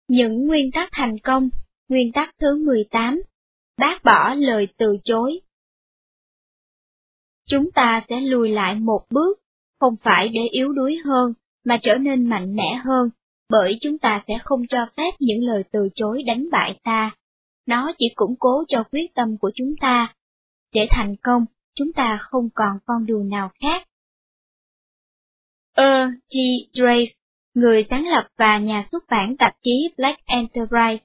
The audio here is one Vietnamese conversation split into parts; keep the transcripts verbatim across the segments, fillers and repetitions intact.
Những nguyên tắc thành công. Nguyên tắc thứ mười tám. Bác bỏ lời từ chối. Chúng ta sẽ lùi lại một bước, không phải để yếu đuối hơn, mà trở nên mạnh mẽ hơn, bởi chúng ta sẽ không cho phép những lời từ chối đánh bại ta. Nó chỉ củng cố cho quyết tâm của chúng ta. Để thành công, chúng ta không còn con đường nào khác. Earl G. Drake, người sáng lập và nhà xuất bản tạp chí Black Enterprise.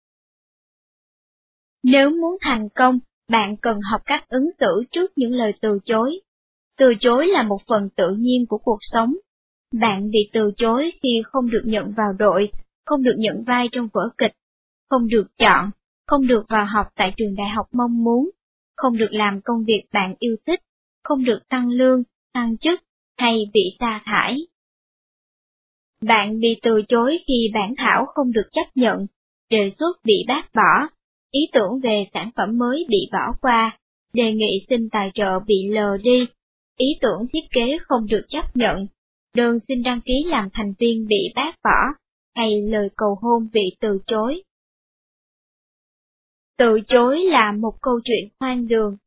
Nếu muốn thành công, bạn cần học cách ứng xử trước những lời từ chối. Từ chối là một phần tự nhiên của cuộc sống. Bạn bị từ chối khi không được nhận vào đội, không được nhận vai trong vở kịch, không được chọn, không được vào học tại trường đại học mong muốn, không được làm công việc bạn yêu thích, không được tăng lương, tăng chức, hay bị sa thải. Bạn bị từ chối khi bản thảo không được chấp nhận, đề xuất bị bác bỏ, ý tưởng về sản phẩm mới bị bỏ qua, đề nghị xin tài trợ bị lờ đi, ý tưởng thiết kế không được chấp nhận, đơn xin đăng ký làm thành viên bị bác bỏ, hay lời cầu hôn bị từ chối. Từ chối là một câu chuyện hoang đường.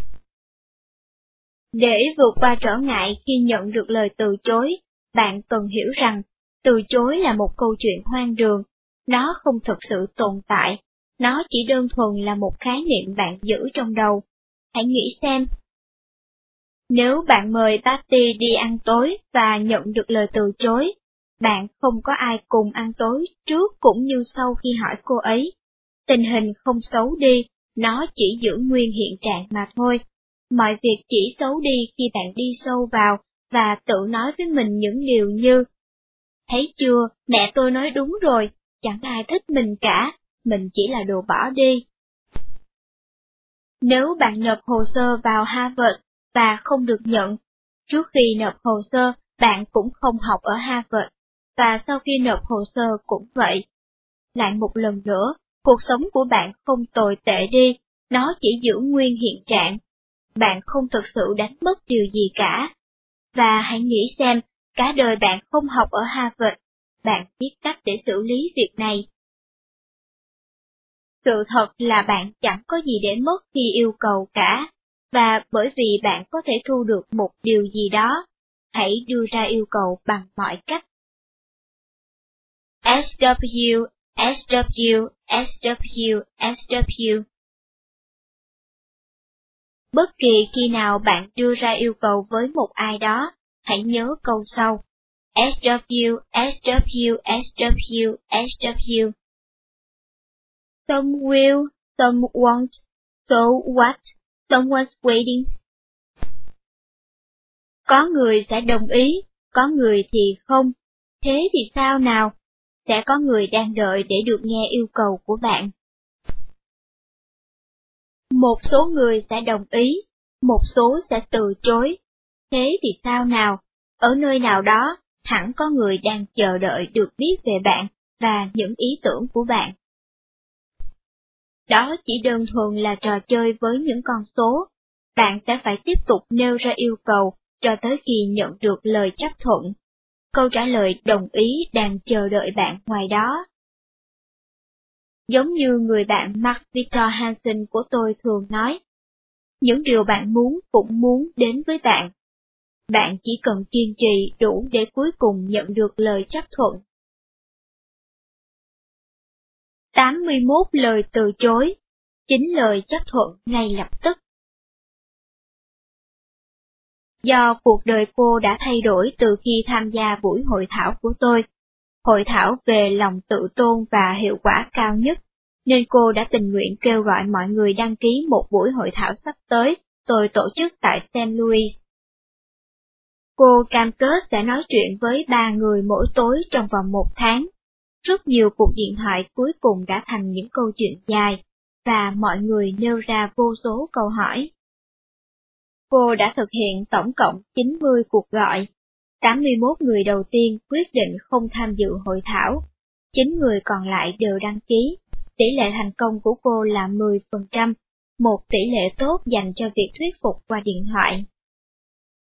Để vượt qua trở ngại khi nhận được lời từ chối, bạn cần hiểu rằng, từ chối là một câu chuyện hoang đường, nó không thực sự tồn tại, nó chỉ đơn thuần là một khái niệm bạn giữ trong đầu. Hãy nghĩ xem. Nếu bạn mời Patty đi ăn tối và nhận được lời từ chối, bạn không có ai cùng ăn tối trước cũng như sau khi hỏi cô ấy. Tình hình không xấu đi, nó chỉ giữ nguyên hiện trạng mà thôi. Mọi việc chỉ xấu đi khi bạn đi sâu vào và tự nói với mình những điều như: thấy chưa, mẹ tôi nói đúng rồi, chẳng ai thích mình cả, mình chỉ là đồ bỏ đi. Nếu bạn nộp hồ sơ vào Harvard và không được nhận, trước khi nộp hồ sơ bạn cũng không học ở Harvard, và sau khi nộp hồ sơ cũng vậy. Lại một lần nữa, cuộc sống của bạn không tồi tệ đi, nó chỉ giữ nguyên hiện trạng. Bạn không thực sự đánh mất điều gì cả. Và hãy nghĩ xem, cả đời bạn không học ở Harvard, bạn biết cách để xử lý việc này. Sự thật là bạn chẳng có gì để mất khi yêu cầu cả, và bởi vì bạn có thể thu được một điều gì đó, hãy đưa ra yêu cầu bằng mọi cách. ét vê, ét vê, ét vê, ét vê. Bất kỳ khi nào bạn đưa ra yêu cầu với một ai đó, hãy nhớ câu sau. ét vê, ét vê, ét vê, ét vê. Some will, some won't, so what, someone's waiting. Có người sẽ đồng ý, có người thì không. Thế thì sao nào? Sẽ có người đang đợi để được nghe yêu cầu của bạn. Một số người sẽ đồng ý, một số sẽ từ chối. Thế thì sao nào? Ở nơi nào đó, hẳn có người đang chờ đợi được biết về bạn và những ý tưởng của bạn. Đó chỉ đơn thuần là trò chơi với những con số. Bạn sẽ phải tiếp tục nêu ra yêu cầu cho tới khi nhận được lời chấp thuận. Câu trả lời đồng ý đang chờ đợi bạn ngoài đó. Giống như người bạn Mark Victor Hansen của tôi thường nói, những điều bạn muốn cũng muốn đến với bạn. Bạn chỉ cần kiên trì đủ để cuối cùng nhận được lời chấp thuận. tám mươi mốt lời từ chối, chín lời chấp thuận ngay lập tức. Do cuộc đời cô đã thay đổi từ khi tham gia buổi hội thảo của tôi, hội thảo về lòng tự tôn và hiệu quả cao nhất, nên cô đã tình nguyện kêu gọi mọi người đăng ký một buổi hội thảo sắp tới tôi tổ chức tại Saint Louis. Cô cam kết sẽ nói chuyện với ba người mỗi tối trong vòng một tháng. Rất nhiều cuộc điện thoại cuối cùng đã thành những câu chuyện dài, và mọi người nêu ra vô số câu hỏi. Cô đã thực hiện tổng cộng chín mươi cuộc gọi. tám mươi mốt người đầu tiên quyết định không tham dự hội thảo. chín người còn lại đều đăng ký. Tỷ lệ thành công của cô là mười phần trăm, một tỷ lệ tốt dành cho việc thuyết phục qua điện thoại.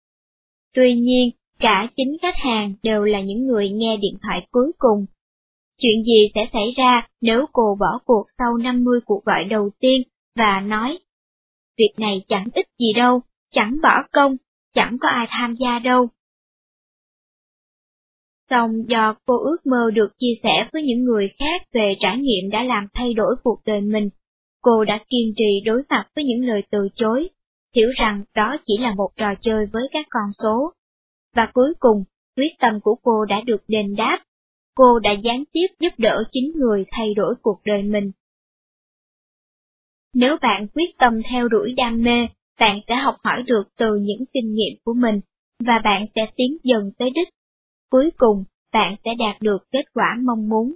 Tuy nhiên, cả chín khách hàng đều là những người nghe điện thoại cuối cùng. Chuyện gì sẽ xảy ra nếu cô bỏ cuộc sau năm mươi cuộc gọi đầu tiên và nói, việc này chẳng ích gì đâu, chẳng bỏ công, chẳng có ai tham gia đâu. Song do cô ước mơ được chia sẻ với những người khác về trải nghiệm đã làm thay đổi cuộc đời mình, cô đã kiên trì đối mặt với những lời từ chối, hiểu rằng đó chỉ là một trò chơi với các con số. Và cuối cùng, quyết tâm của cô đã được đền đáp. Cô đã gián tiếp giúp đỡ chính người thay đổi cuộc đời mình. Nếu bạn quyết tâm theo đuổi đam mê, bạn sẽ học hỏi được từ những kinh nghiệm của mình, và bạn sẽ tiến dần tới đích. Cuối cùng, bạn sẽ đạt được kết quả mong muốn.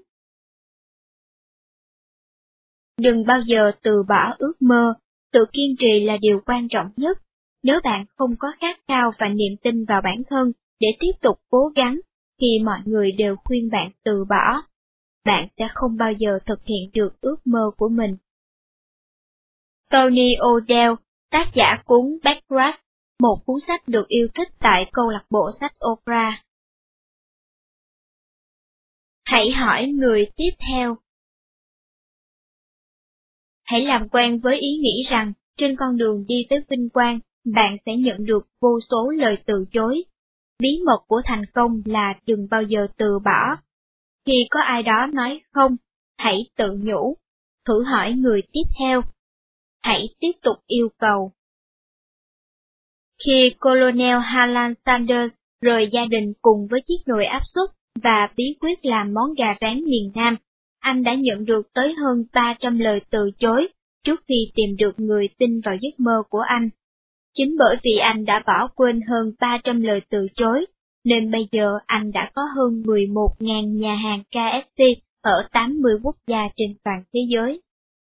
Đừng bao giờ từ bỏ ước mơ, tự kiên trì là điều quan trọng nhất. Nếu bạn không có khát khao và niềm tin vào bản thân để tiếp tục cố gắng, khi mọi người đều khuyên bạn từ bỏ, bạn sẽ không bao giờ thực hiện được ước mơ của mình. Tony O'Dell, tác giả cuốn Backrash, một cuốn sách được yêu thích tại câu lạc bộ sách Oprah. Hãy hỏi người tiếp theo. Hãy làm quen với ý nghĩ rằng, trên con đường đi tới vinh quang, bạn sẽ nhận được vô số lời từ chối. Bí mật của thành công là đừng bao giờ từ bỏ. Khi có ai đó nói không, hãy tự nhủ, thử hỏi người tiếp theo. Hãy tiếp tục yêu cầu. Khi Colonel Harlan Sanders rời gia đình cùng với chiếc nồi áp suất và bí quyết làm món gà rán miền Nam, anh đã nhận được tới hơn ba trăm lời từ chối trước khi tìm được người tin vào giấc mơ của anh. Chính bởi vì anh đã bỏ quên hơn ba trăm lời từ chối, nên bây giờ anh đã có hơn mười một nghìn nhà hàng ca ép xê ở tám mươi quốc gia trên toàn thế giới.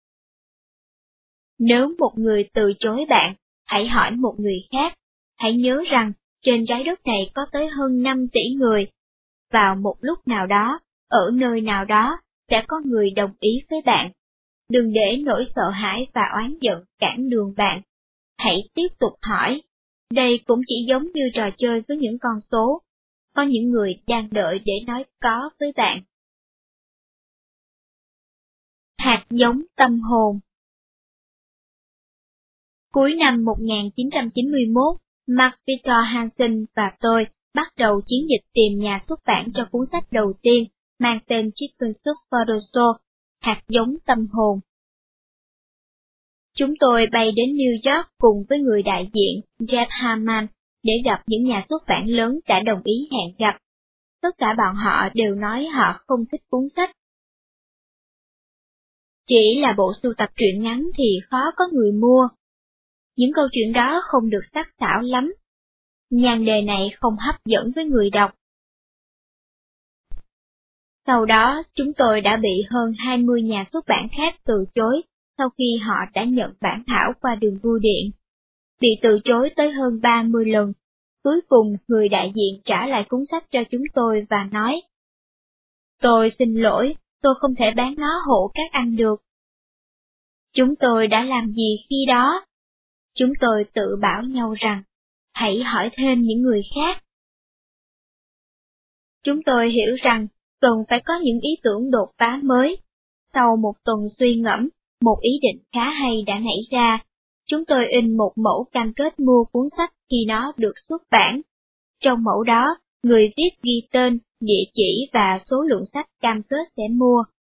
Nếu một người từ chối bạn, hãy hỏi một người khác. Hãy nhớ rằng, trên trái đất này có tới hơn năm tỷ người. Vào một lúc nào đó, ở nơi nào đó, sẽ có người đồng ý với bạn. Đừng để nỗi sợ hãi và oán giận cản đường bạn. Hãy tiếp tục hỏi. Đây cũng chỉ giống như trò chơi với những con số. Có những người đang đợi để nói có với bạn. Hạt giống tâm hồn. Cuối năm một nghìn chín trăm chín mươi mốt, Mark Victor Hansen và tôi bắt đầu chiến dịch tìm nhà xuất bản cho cuốn sách đầu tiên, mang tên Chicken Soup for the Soul, hạt giống tâm hồn. Chúng tôi bay đến New York cùng với người đại diện Jeff Harman để gặp những nhà xuất bản lớn đã đồng ý hẹn gặp. Tất cả bọn họ đều nói họ không thích cuốn sách. Chỉ là bộ sưu tập truyện ngắn thì khó có người mua. Những câu chuyện đó không được sắc sảo lắm. Nhan đề này không hấp dẫn với người đọc. Sau đó, chúng tôi đã bị hơn hai mươi nhà xuất bản khác từ chối, sau khi họ đã nhận bản thảo qua đường bưu điện. Bị từ chối tới hơn ba mươi lần. Cuối cùng, người đại diện trả lại cuốn sách cho chúng tôi và nói, tôi xin lỗi, tôi không thể bán nó hộ các anh được. Chúng tôi đã làm gì khi đó? Chúng tôi tự bảo nhau rằng, hãy hỏi thêm những người khác. Chúng tôi hiểu rằng, cần phải có những ý tưởng đột phá mới. Sau một tuần suy ngẫm, một ý định khá hay đã nảy ra. Chúng tôi in một mẫu cam kết mua cuốn sách khi nó được xuất bản. Trong mẫu đó, người viết ghi tên, địa chỉ và số lượng sách cam kết sẽ mua.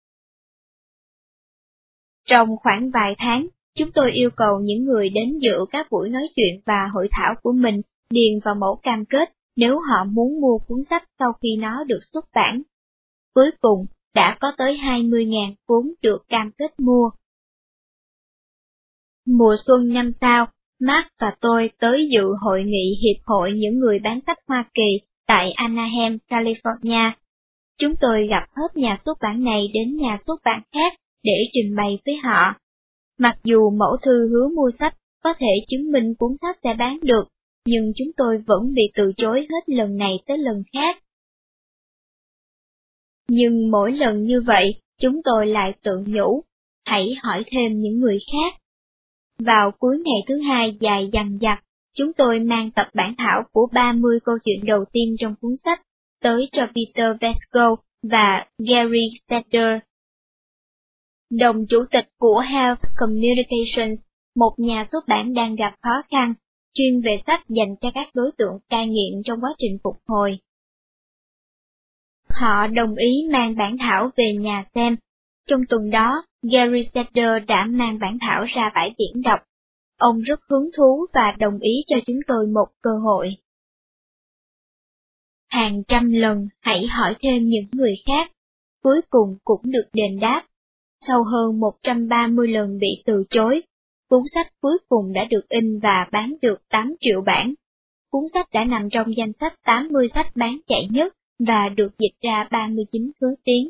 Trong khoảng vài tháng, chúng tôi yêu cầu những người đến dự các buổi nói chuyện và hội thảo của mình điền vào mẫu cam kết nếu họ muốn mua cuốn sách sau khi nó được xuất bản. Cuối cùng, đã có tới hai mươi nghìn cuốn được cam kết mua. Mùa xuân năm sau, Mark và tôi tới dự hội nghị Hiệp hội những người bán sách Hoa Kỳ tại Anaheim, California. Chúng tôi gặp hết nhà xuất bản này đến nhà xuất bản khác để trình bày với họ. Mặc dù mẫu thư hứa mua sách có thể chứng minh cuốn sách sẽ bán được, nhưng chúng tôi vẫn bị từ chối hết lần này tới lần khác. Nhưng mỗi lần như vậy, chúng tôi lại tự nhủ, hãy hỏi thêm những người khác. Vào cuối ngày thứ hai dài dằng dặc, chúng tôi mang tập bản thảo của ba mươi câu chuyện đầu tiên trong cuốn sách tới cho Peter Vesco và Gary Stetter. Đồng chủ tịch của Health Communications, một nhà xuất bản đang gặp khó khăn, chuyên về sách dành cho các đối tượng cai nghiện trong quá trình phục hồi. Họ đồng ý mang bản thảo về nhà xem. Trong tuần đó, Gary Stetter đã mang bản thảo ra bãi biển đọc. Ông rất hứng thú và đồng ý cho chúng tôi một cơ hội. Hàng trăm lần hãy hỏi thêm những người khác, cuối cùng cũng được đền đáp. Sau hơn một trăm ba mươi lần bị từ chối, cuốn sách cuối cùng đã được in và bán được tám triệu bản. Cuốn sách đã nằm trong danh sách tám mươi sách bán chạy nhất và được dịch ra ba mươi chín thứ tiếng.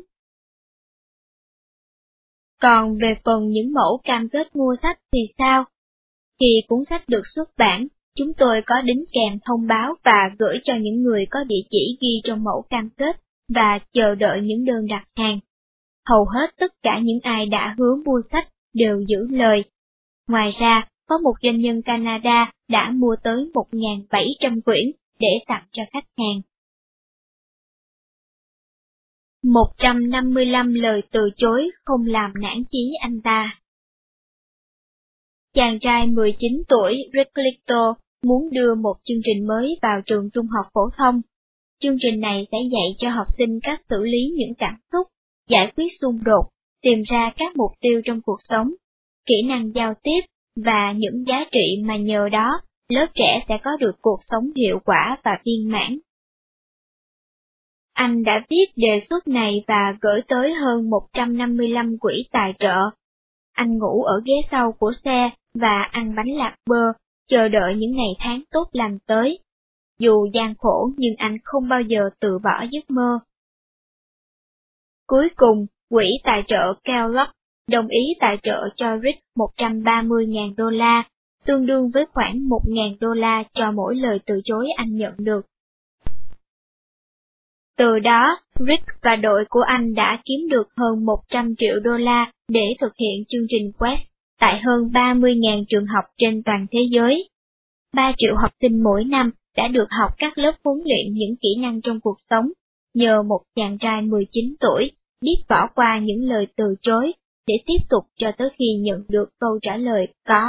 Còn về phần những mẫu cam kết mua sách thì sao? Khi cuốn sách được xuất bản, chúng tôi có đính kèm thông báo và gửi cho những người có địa chỉ ghi trong mẫu cam kết và chờ đợi những đơn đặt hàng. Hầu hết tất cả những ai đã hứa mua sách đều giữ lời. Ngoài ra, có một doanh nhân Canada đã mua tới một nghìn bảy trăm quyển để tặng cho khách hàng. một trăm năm mươi lăm lời từ chối không làm nản chí anh ta. Chàng trai mười chín tuổi Rick Little muốn đưa một chương trình mới vào trường trung học phổ thông. Chương trình này sẽ dạy cho học sinh cách xử lý những cảm xúc, giải quyết xung đột, tìm ra các mục tiêu trong cuộc sống, kỹ năng giao tiếp và những giá trị mà nhờ đó, lớp trẻ sẽ có được cuộc sống hiệu quả và viên mãn. Anh đã viết đề xuất này và gửi tới hơn một trăm năm mươi lăm quỹ tài trợ. Anh ngủ ở ghế sau của xe và ăn bánh lạc bơ, chờ đợi những ngày tháng tốt lành tới. Dù gian khổ nhưng anh không bao giờ từ bỏ giấc mơ. Cuối cùng, quỹ tài trợ Kellogg đồng ý tài trợ cho Rick một trăm ba mươi nghìn đô la, tương đương với khoảng một nghìn đô la cho mỗi lời từ chối anh nhận được. Từ đó, Rick và đội của anh đã kiếm được hơn một trăm triệu đô la để thực hiện chương trình Quest tại hơn ba mươi nghìn trường học trên toàn thế giới. ba triệu học sinh mỗi năm đã được học các lớp huấn luyện những kỹ năng trong cuộc sống, nhờ một chàng trai mười chín tuổi biết bỏ qua những lời từ chối để tiếp tục cho tới khi nhận được câu trả lời có.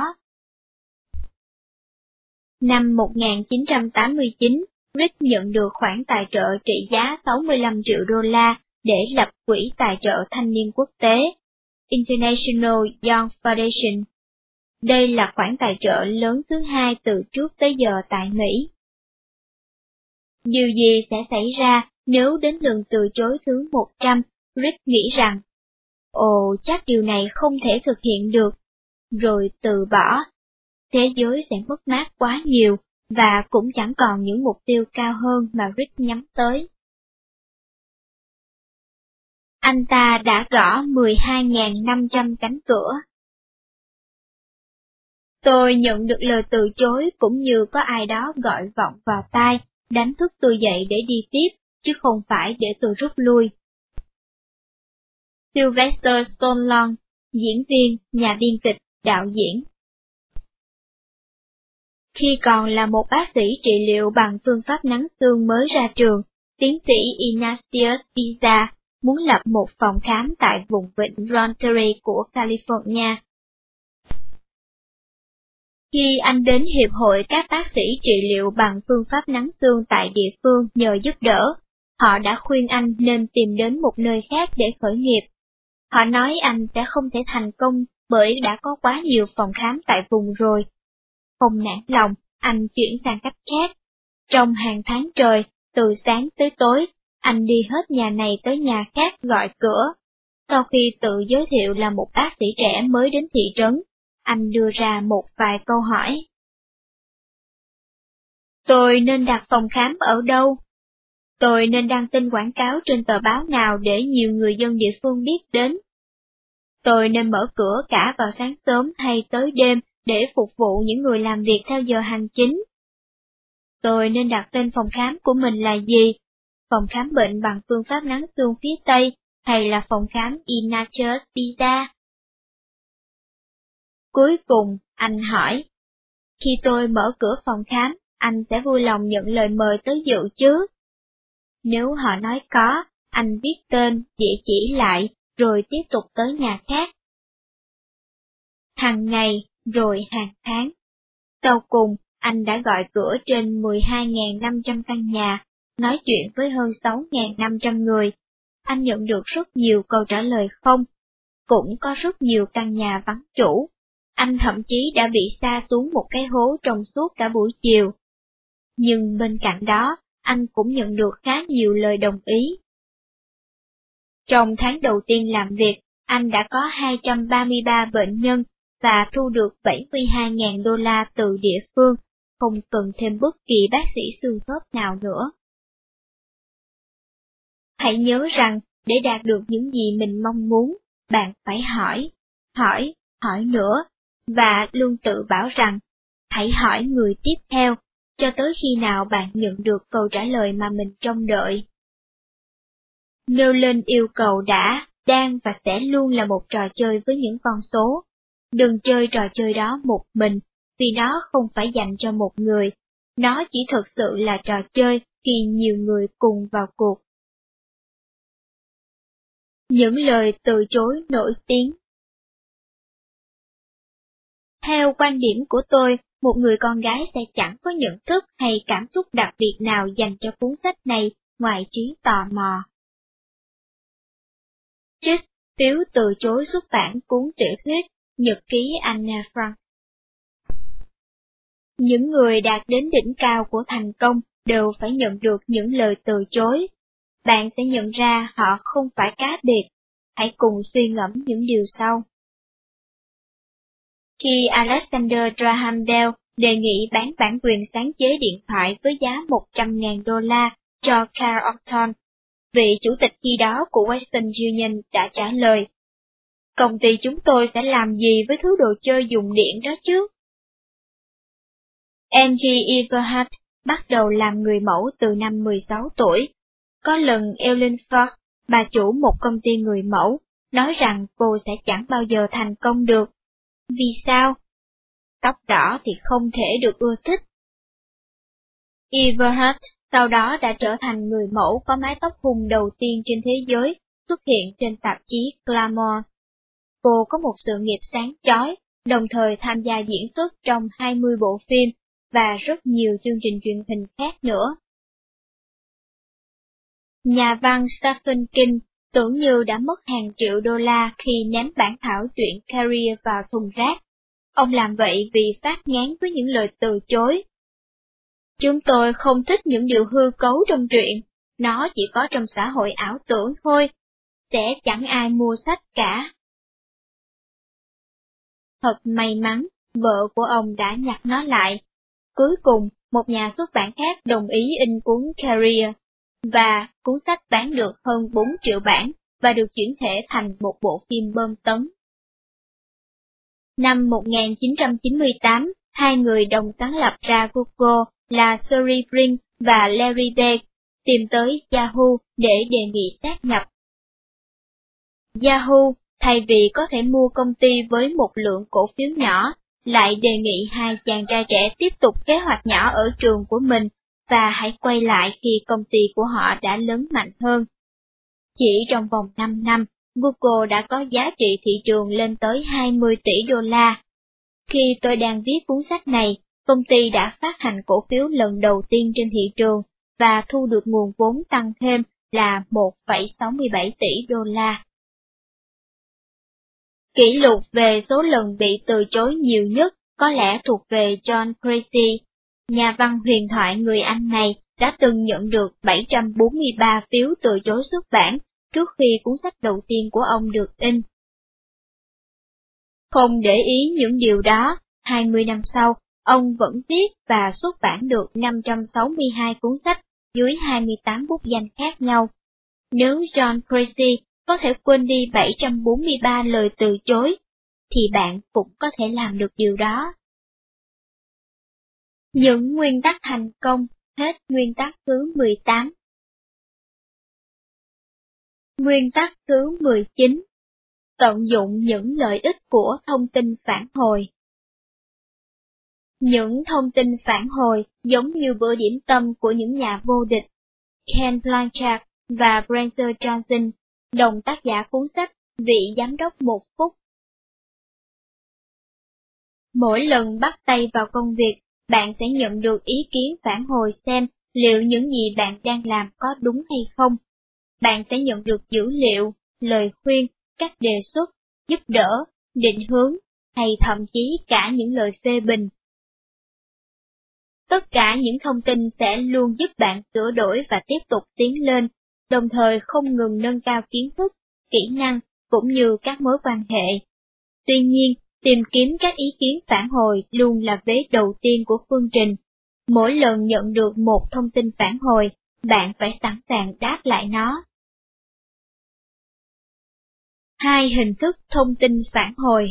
Năm một nghìn chín trăm tám mươi chín, Rick nhận được khoản tài trợ trị giá sáu mươi lăm triệu đô la để lập quỹ tài trợ thanh niên quốc tế, International Young Foundation. Đây là khoản tài trợ lớn thứ hai từ trước tới giờ tại Mỹ. Điều gì sẽ xảy ra nếu đến lần từ chối thứ một trăm, Rick nghĩ rằng, ồ chắc điều này không thể thực hiện được, rồi từ bỏ. Thế giới sẽ mất mát quá nhiều, và cũng chẳng còn những mục tiêu cao hơn mà Rick nhắm tới. Anh ta đã gõ mười hai nghìn năm trăm cánh cửa. Tôi nhận được lời từ chối cũng như có ai đó gọi vọng vào tai, đánh thức tôi dậy để đi tiếp, chứ không phải để tôi rút lui. Sylvester Stallone, diễn viên, nhà biên kịch, đạo diễn. Khi còn là một bác sĩ trị liệu bằng phương pháp nắng xương mới ra trường, tiến sĩ Ignatius Pizza muốn lập một phòng khám tại vùng vịnh Monterey của California. Khi anh đến Hiệp hội các bác sĩ trị liệu bằng phương pháp nắng xương tại địa phương nhờ giúp đỡ, họ đã khuyên anh nên tìm đến một nơi khác để khởi nghiệp. Họ nói anh sẽ không thể thành công bởi đã có quá nhiều phòng khám tại vùng rồi. Không nản lòng, anh chuyển sang cách khác. Trong hàng tháng trời, từ sáng tới tối, anh đi hết nhà này tới nhà khác gọi cửa. Sau khi tự giới thiệu là một bác sĩ trẻ mới đến thị trấn, anh đưa ra một vài câu hỏi. Tôi nên đặt phòng khám ở đâu? Tôi nên đăng tin quảng cáo trên tờ báo nào để nhiều người dân địa phương biết đến? Tôi nên mở cửa cả vào sáng sớm hay tới đêm để phục vụ những người làm việc theo giờ hành chính? Tôi nên đặt tên phòng khám của mình là gì? Phòng khám bệnh bằng phương pháp nắng xương phía Tây, hay là phòng khám Ignatius Pizza? Cuối cùng, anh hỏi, khi tôi mở cửa phòng khám, anh sẽ vui lòng nhận lời mời tới dự chứ? Nếu họ nói có, anh viết tên, địa chỉ lại, rồi tiếp tục tới nhà khác. Hàng ngày, rồi hàng tháng. Sau cùng, anh đã gọi cửa trên mười hai nghìn năm trăm căn nhà, nói chuyện với hơn sáu nghìn năm trăm người. Anh nhận được rất nhiều câu trả lời không. Cũng có rất nhiều căn nhà vắng chủ. Anh thậm chí đã bị sa xuống một cái hố trong suốt cả buổi chiều. Nhưng bên cạnh đó, anh cũng nhận được khá nhiều lời đồng ý. Trong tháng đầu tiên làm việc, anh đã có hai trăm ba mươi ba bệnh nhân và thu được bảy mươi hai nghìn đô la từ địa phương, không cần thêm bất kỳ bác sĩ xương khớp nào nữa. Hãy nhớ rằng, để đạt được những gì mình mong muốn, bạn phải hỏi, hỏi, hỏi nữa, và luôn tự bảo rằng, hãy hỏi người tiếp theo, cho tới khi nào bạn nhận được câu trả lời mà mình trông đợi. Nêu lên yêu cầu đã, đang và sẽ luôn là một trò chơi với những con số. Đừng chơi trò chơi đó một mình, vì nó không phải dành cho một người, nó chỉ thực sự là trò chơi khi nhiều người cùng vào cuộc. Những lời từ chối nổi tiếng. Theo quan điểm của tôi, một người con gái sẽ chẳng có nhận thức hay cảm xúc đặc biệt nào dành cho cuốn sách này ngoài trí tò mò. Trích, phiếu từ chối xuất bản cuốn tiểu thuyết Nhật ký Anne Frank. Những người đạt đến đỉnh cao của thành công đều phải nhận được những lời từ chối. Bạn sẽ nhận ra họ không phải cá biệt. Hãy cùng suy ngẫm những điều sau. Khi Alexander Graham Bell đề nghị bán bản quyền sáng chế điện thoại với giá một trăm nghìn đô la cho Carl Orton, vị chủ tịch khi đó của Western Union đã trả lời, công ty chúng tôi sẽ làm gì với thứ đồ chơi dùng điện đó chứ? Angie Everhart bắt đầu làm người mẫu từ năm mười sáu tuổi. Có lần Ellen Fox, bà chủ một công ty người mẫu, nói rằng cô sẽ chẳng bao giờ thành công được. Vì sao? Tóc đỏ thì không thể được ưa thích. Everhart sau đó đã trở thành người mẫu có mái tóc hung đầu tiên trên thế giới, xuất hiện trên tạp chí Glamour. Cô có một sự nghiệp sáng chói, đồng thời tham gia diễn xuất trong hai mươi bộ phim và rất nhiều chương trình truyền hình khác nữa. Nhà văn Stephen King tưởng như đã mất hàng triệu đô la khi ném bản thảo truyện Carrie vào thùng rác. Ông làm vậy vì phát ngán với những lời từ chối. Chúng tôi không thích những điều hư cấu trong truyện, nó chỉ có trong xã hội ảo tưởng thôi, sẽ chẳng ai mua sách cả. Thật may mắn, vợ của ông đã nhặt nó lại. Cuối cùng, một nhà xuất bản khác đồng ý in cuốn Carrie, và cuốn sách bán được hơn bốn triệu bản và được chuyển thể thành một bộ phim bom tấn. Năm một nghìn chín trăm chín mươi tám, hai người đồng sáng lập ra Google là Sergey Brin và Larry Page tìm tới Yahoo để đề nghị sát nhập. Yahoo, thay vì có thể mua công ty với một lượng cổ phiếu nhỏ, lại đề nghị hai chàng trai trẻ tiếp tục kế hoạch nhỏ ở trường của mình và hãy quay lại khi công ty của họ đã lớn mạnh hơn. Chỉ trong vòng năm năm, Google đã có giá trị thị trường lên tới hai mươi tỷ đô la. Khi tôi đang viết cuốn sách này, công ty đã phát hành cổ phiếu lần đầu tiên trên thị trường và thu được nguồn vốn tăng thêm là một phẩy sáu mươi bảy tỷ đô la. Kỷ lục về số lần bị từ chối nhiều nhất có lẽ thuộc về John Creasy. Nhà văn huyền thoại người Anh này đã từng nhận được bảy trăm bốn mươi ba phiếu từ chối xuất bản trước khi cuốn sách đầu tiên của ông được in. Không để ý những điều đó, hai mươi năm sau, ông vẫn viết và xuất bản được năm trăm sáu mươi hai cuốn sách dưới hai mươi tám bút danh khác nhau. Nếu John Creasy có thể quên đi bảy trăm bốn mươi ba lời từ chối, thì bạn cũng có thể làm được điều đó. Những nguyên tắc thành công, hết nguyên tắc thứ mười tám. Nguyên tắc thứ mười chín. Tận dụng những lợi ích của thông tin phản hồi. Những thông tin phản hồi giống như bữa điểm tâm của những nhà vô địch. Ken Blanchard, và Spencer Johnson, đồng tác giả cuốn sách Vị Giám đốc một phút. Mỗi lần bắt tay vào công việc, bạn sẽ nhận được ý kiến phản hồi xem liệu những gì bạn đang làm có đúng hay không. Bạn sẽ nhận được dữ liệu, lời khuyên, các đề xuất, giúp đỡ, định hướng, hay thậm chí cả những lời phê bình. Tất cả những thông tin sẽ luôn giúp bạn sửa đổi và tiếp tục tiến lên, đồng thời không ngừng nâng cao kiến thức, kỹ năng, cũng như các mối quan hệ. Tuy nhiên, tìm kiếm các ý kiến phản hồi luôn là vế đầu tiên của phương trình. Mỗi lần nhận được một thông tin phản hồi, bạn phải sẵn sàng đáp lại nó. Hai hình thức thông tin phản hồi.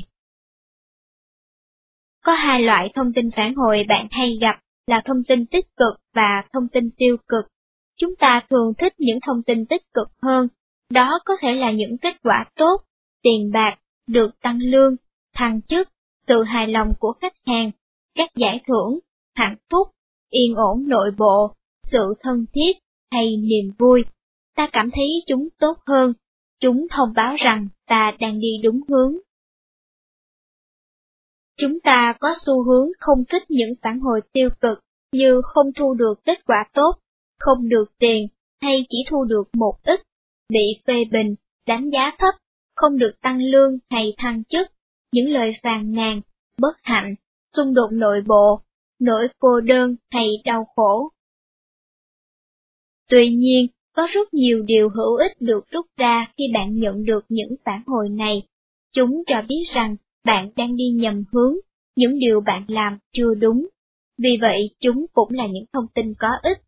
Có hai loại thông tin phản hồi bạn hay gặp là thông tin tích cực và thông tin tiêu cực. Chúng ta thường thích những thông tin tích cực hơn, đó có thể là những kết quả tốt, tiền bạc, được tăng lương, thăng chức, sự hài lòng của khách hàng, các giải thưởng, hạnh phúc, yên ổn nội bộ, sự thân thiết hay niềm vui. Ta cảm thấy chúng tốt hơn, chúng thông báo rằng ta đang đi đúng hướng. Chúng ta có xu hướng không thích những phản hồi tiêu cực như không thu được kết quả tốt, không được tiền hay chỉ thu được một ít, bị phê bình, đánh giá thấp, không được tăng lương hay thăng chức, những lời phàn nàn, bất hạnh, xung đột nội bộ, nỗi cô đơn hay đau khổ. Tuy nhiên, có rất nhiều điều hữu ích được rút ra khi bạn nhận được những phản hồi này. Chúng cho biết rằng bạn đang đi nhầm hướng, những điều bạn làm chưa đúng. Vì vậy, chúng cũng là những thông tin có ích.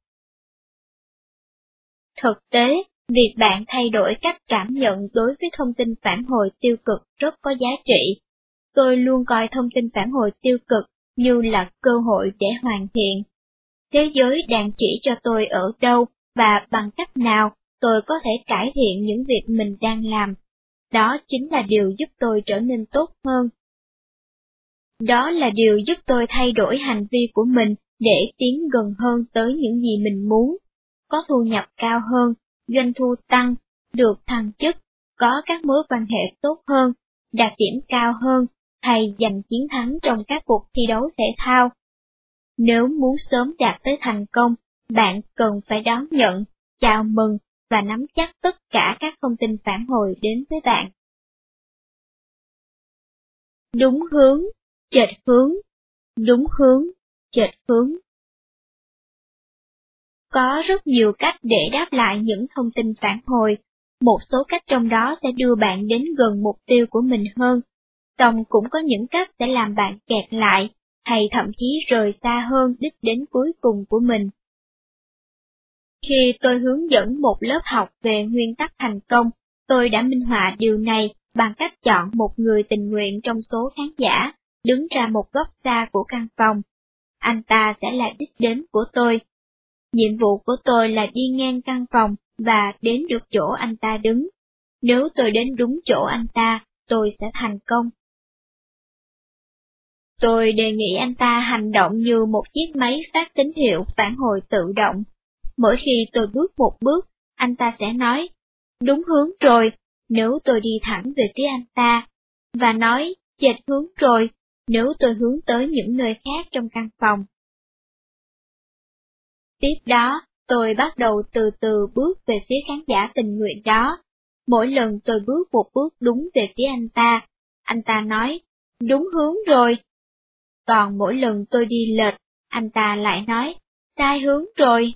Thực tế, việc bạn thay đổi cách cảm nhận đối với thông tin phản hồi tiêu cực rất có giá trị. Tôi luôn coi thông tin phản hồi tiêu cực như là cơ hội để hoàn thiện. Thế giới đang chỉ cho tôi ở đâu và bằng cách nào tôi có thể cải thiện những việc mình đang làm. Đó chính là điều giúp tôi trở nên tốt hơn. Đó là điều giúp tôi thay đổi hành vi của mình để tiến gần hơn tới những gì mình muốn. Có thu nhập cao hơn, doanh thu tăng, được thăng chức, có các mối quan hệ tốt hơn, đạt điểm cao hơn, hay giành chiến thắng trong các cuộc thi đấu thể thao. Nếu muốn sớm đạt tới thành công, bạn cần phải đón nhận, chào mừng và nắm chắc tất cả các thông tin phản hồi đến với bạn. Đúng hướng, chệch hướng, đúng hướng, chệch hướng. Có rất nhiều cách để đáp lại những thông tin phản hồi, một số cách trong đó sẽ đưa bạn đến gần mục tiêu của mình hơn, song cũng có những cách sẽ làm bạn kẹt lại, hay thậm chí rời xa hơn đích đến cuối cùng của mình. Khi tôi hướng dẫn một lớp học về nguyên tắc thành công, tôi đã minh họa điều này bằng cách chọn một người tình nguyện trong số khán giả, đứng ra một góc xa của căn phòng. Anh ta sẽ là đích đến của tôi. Nhiệm vụ của tôi là đi ngang căn phòng và đến được chỗ anh ta đứng. Nếu tôi đến đúng chỗ anh ta, tôi sẽ thành công. Tôi đề nghị anh ta hành động như một chiếc máy phát tín hiệu phản hồi tự động. Mỗi khi tôi bước một bước, anh ta sẽ nói, đúng hướng rồi, nếu tôi đi thẳng về phía anh ta, và nói, chệch hướng rồi, nếu tôi hướng tới những nơi khác trong căn phòng. Tiếp đó, tôi bắt đầu từ từ bước về phía khán giả tình nguyện đó. Mỗi lần tôi bước một bước đúng về phía anh ta, anh ta nói, đúng hướng rồi. Còn mỗi lần tôi đi lệch, anh ta lại nói, sai hướng rồi.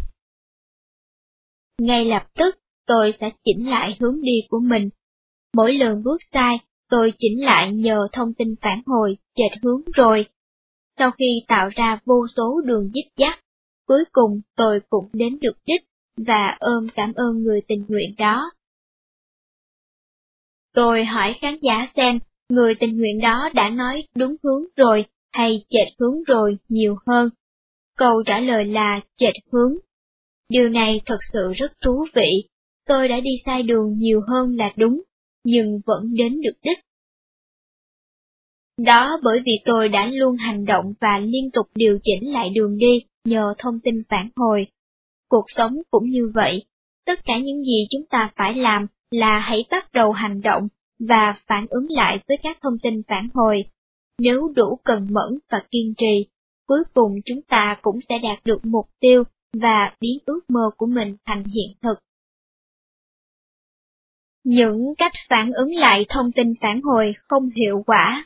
Ngay lập tức, tôi sẽ chỉnh lại hướng đi của mình. Mỗi lần bước sai, tôi chỉnh lại nhờ thông tin phản hồi, chệch hướng rồi. Sau khi tạo ra vô số đường dích dắt, cuối cùng tôi cũng đến được đích, và ôm cảm ơn người tình nguyện đó. Tôi hỏi khán giả xem, người tình nguyện đó đã nói đúng hướng rồi, hay chệch hướng rồi nhiều hơn. Câu trả lời là chệch hướng. Điều này thật sự rất thú vị, tôi đã đi sai đường nhiều hơn là đúng, nhưng vẫn đến được đích. Đó bởi vì tôi đã luôn hành động và liên tục điều chỉnh lại đường đi nhờ thông tin phản hồi. Cuộc sống cũng như vậy, Tất cả những gì chúng ta phải làm là hãy bắt đầu hành động và phản ứng lại với các thông tin phản hồi. Nếu đủ cần mẫn và kiên trì, cuối cùng chúng ta cũng sẽ đạt được mục tiêu và biến ước mơ của mình thành hiện thực. Những cách phản ứng lại thông tin phản hồi không hiệu quả.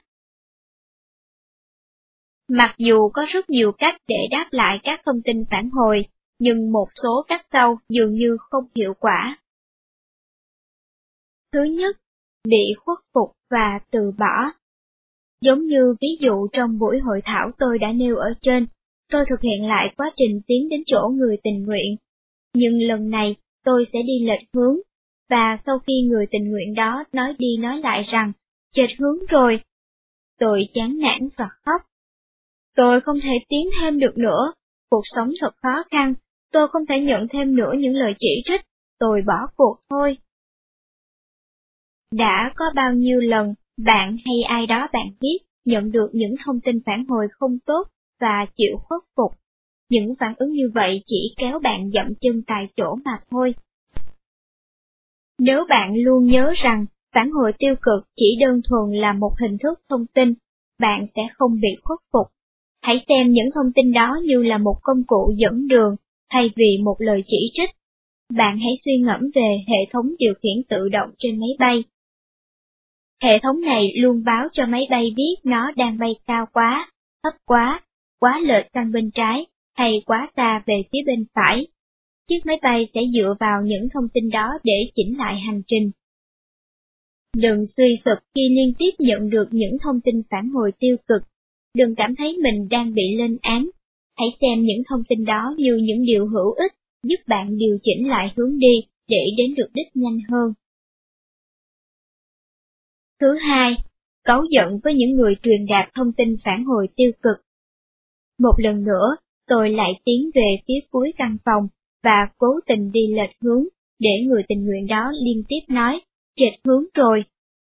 Mặc dù có rất nhiều cách để đáp lại các thông tin phản hồi, nhưng một số cách sau dường như không hiệu quả. Thứ nhất, bị khuất phục và từ bỏ. Giống như ví dụ trong buổi hội thảo tôi đã nêu ở trên, tôi thực hiện lại quá trình tiến đến chỗ người tình nguyện. Nhưng lần này, tôi sẽ đi lệch hướng, và sau khi người tình nguyện đó nói đi nói lại rằng, chệch hướng rồi, tôi chán nản và khóc. Tôi không thể tiến thêm được nữa, cuộc sống thật khó khăn, tôi không thể nhận thêm nữa những lời chỉ trích, tôi bỏ cuộc thôi. Đã có bao nhiêu lần bạn hay ai đó bạn biết nhận được những thông tin phản hồi không tốt và chịu khuất phục. Những phản ứng như vậy chỉ kéo bạn dậm chân tại chỗ mà thôi. Nếu bạn luôn nhớ rằng phản hồi tiêu cực chỉ đơn thuần là một hình thức thông tin, bạn sẽ không bị khuất phục. Hãy xem những thông tin đó như là một công cụ dẫn đường, thay vì một lời chỉ trích. Bạn hãy suy ngẫm về hệ thống điều khiển tự động trên máy bay. Hệ thống này luôn báo cho máy bay biết nó đang bay cao quá, thấp quá, quá lệch sang bên trái, hay quá xa về phía bên phải. Chiếc máy bay sẽ dựa vào những thông tin đó để chỉnh lại hành trình. Đừng suy sụp khi liên tiếp nhận được những thông tin phản hồi tiêu cực. Đừng cảm thấy mình đang bị lên án. Hãy xem những thông tin đó như những điều hữu ích, giúp bạn điều chỉnh lại hướng đi để đến được đích nhanh hơn. Thứ hai, cáu giận với những người truyền đạt thông tin phản hồi tiêu cực. Một lần nữa, tôi lại tiến về phía cuối căn phòng và cố tình đi lệch hướng, để người tình nguyện đó liên tiếp nói, chệch hướng rồi.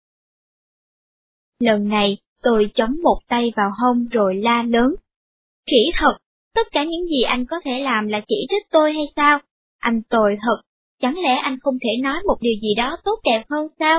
Lần này, tôi chống một tay vào hông rồi la lớn. Khỉ thật, tất cả những gì anh có thể làm là chỉ trích tôi hay sao? Anh tồi thật, chẳng lẽ anh không thể nói một điều gì đó tốt đẹp hơn sao?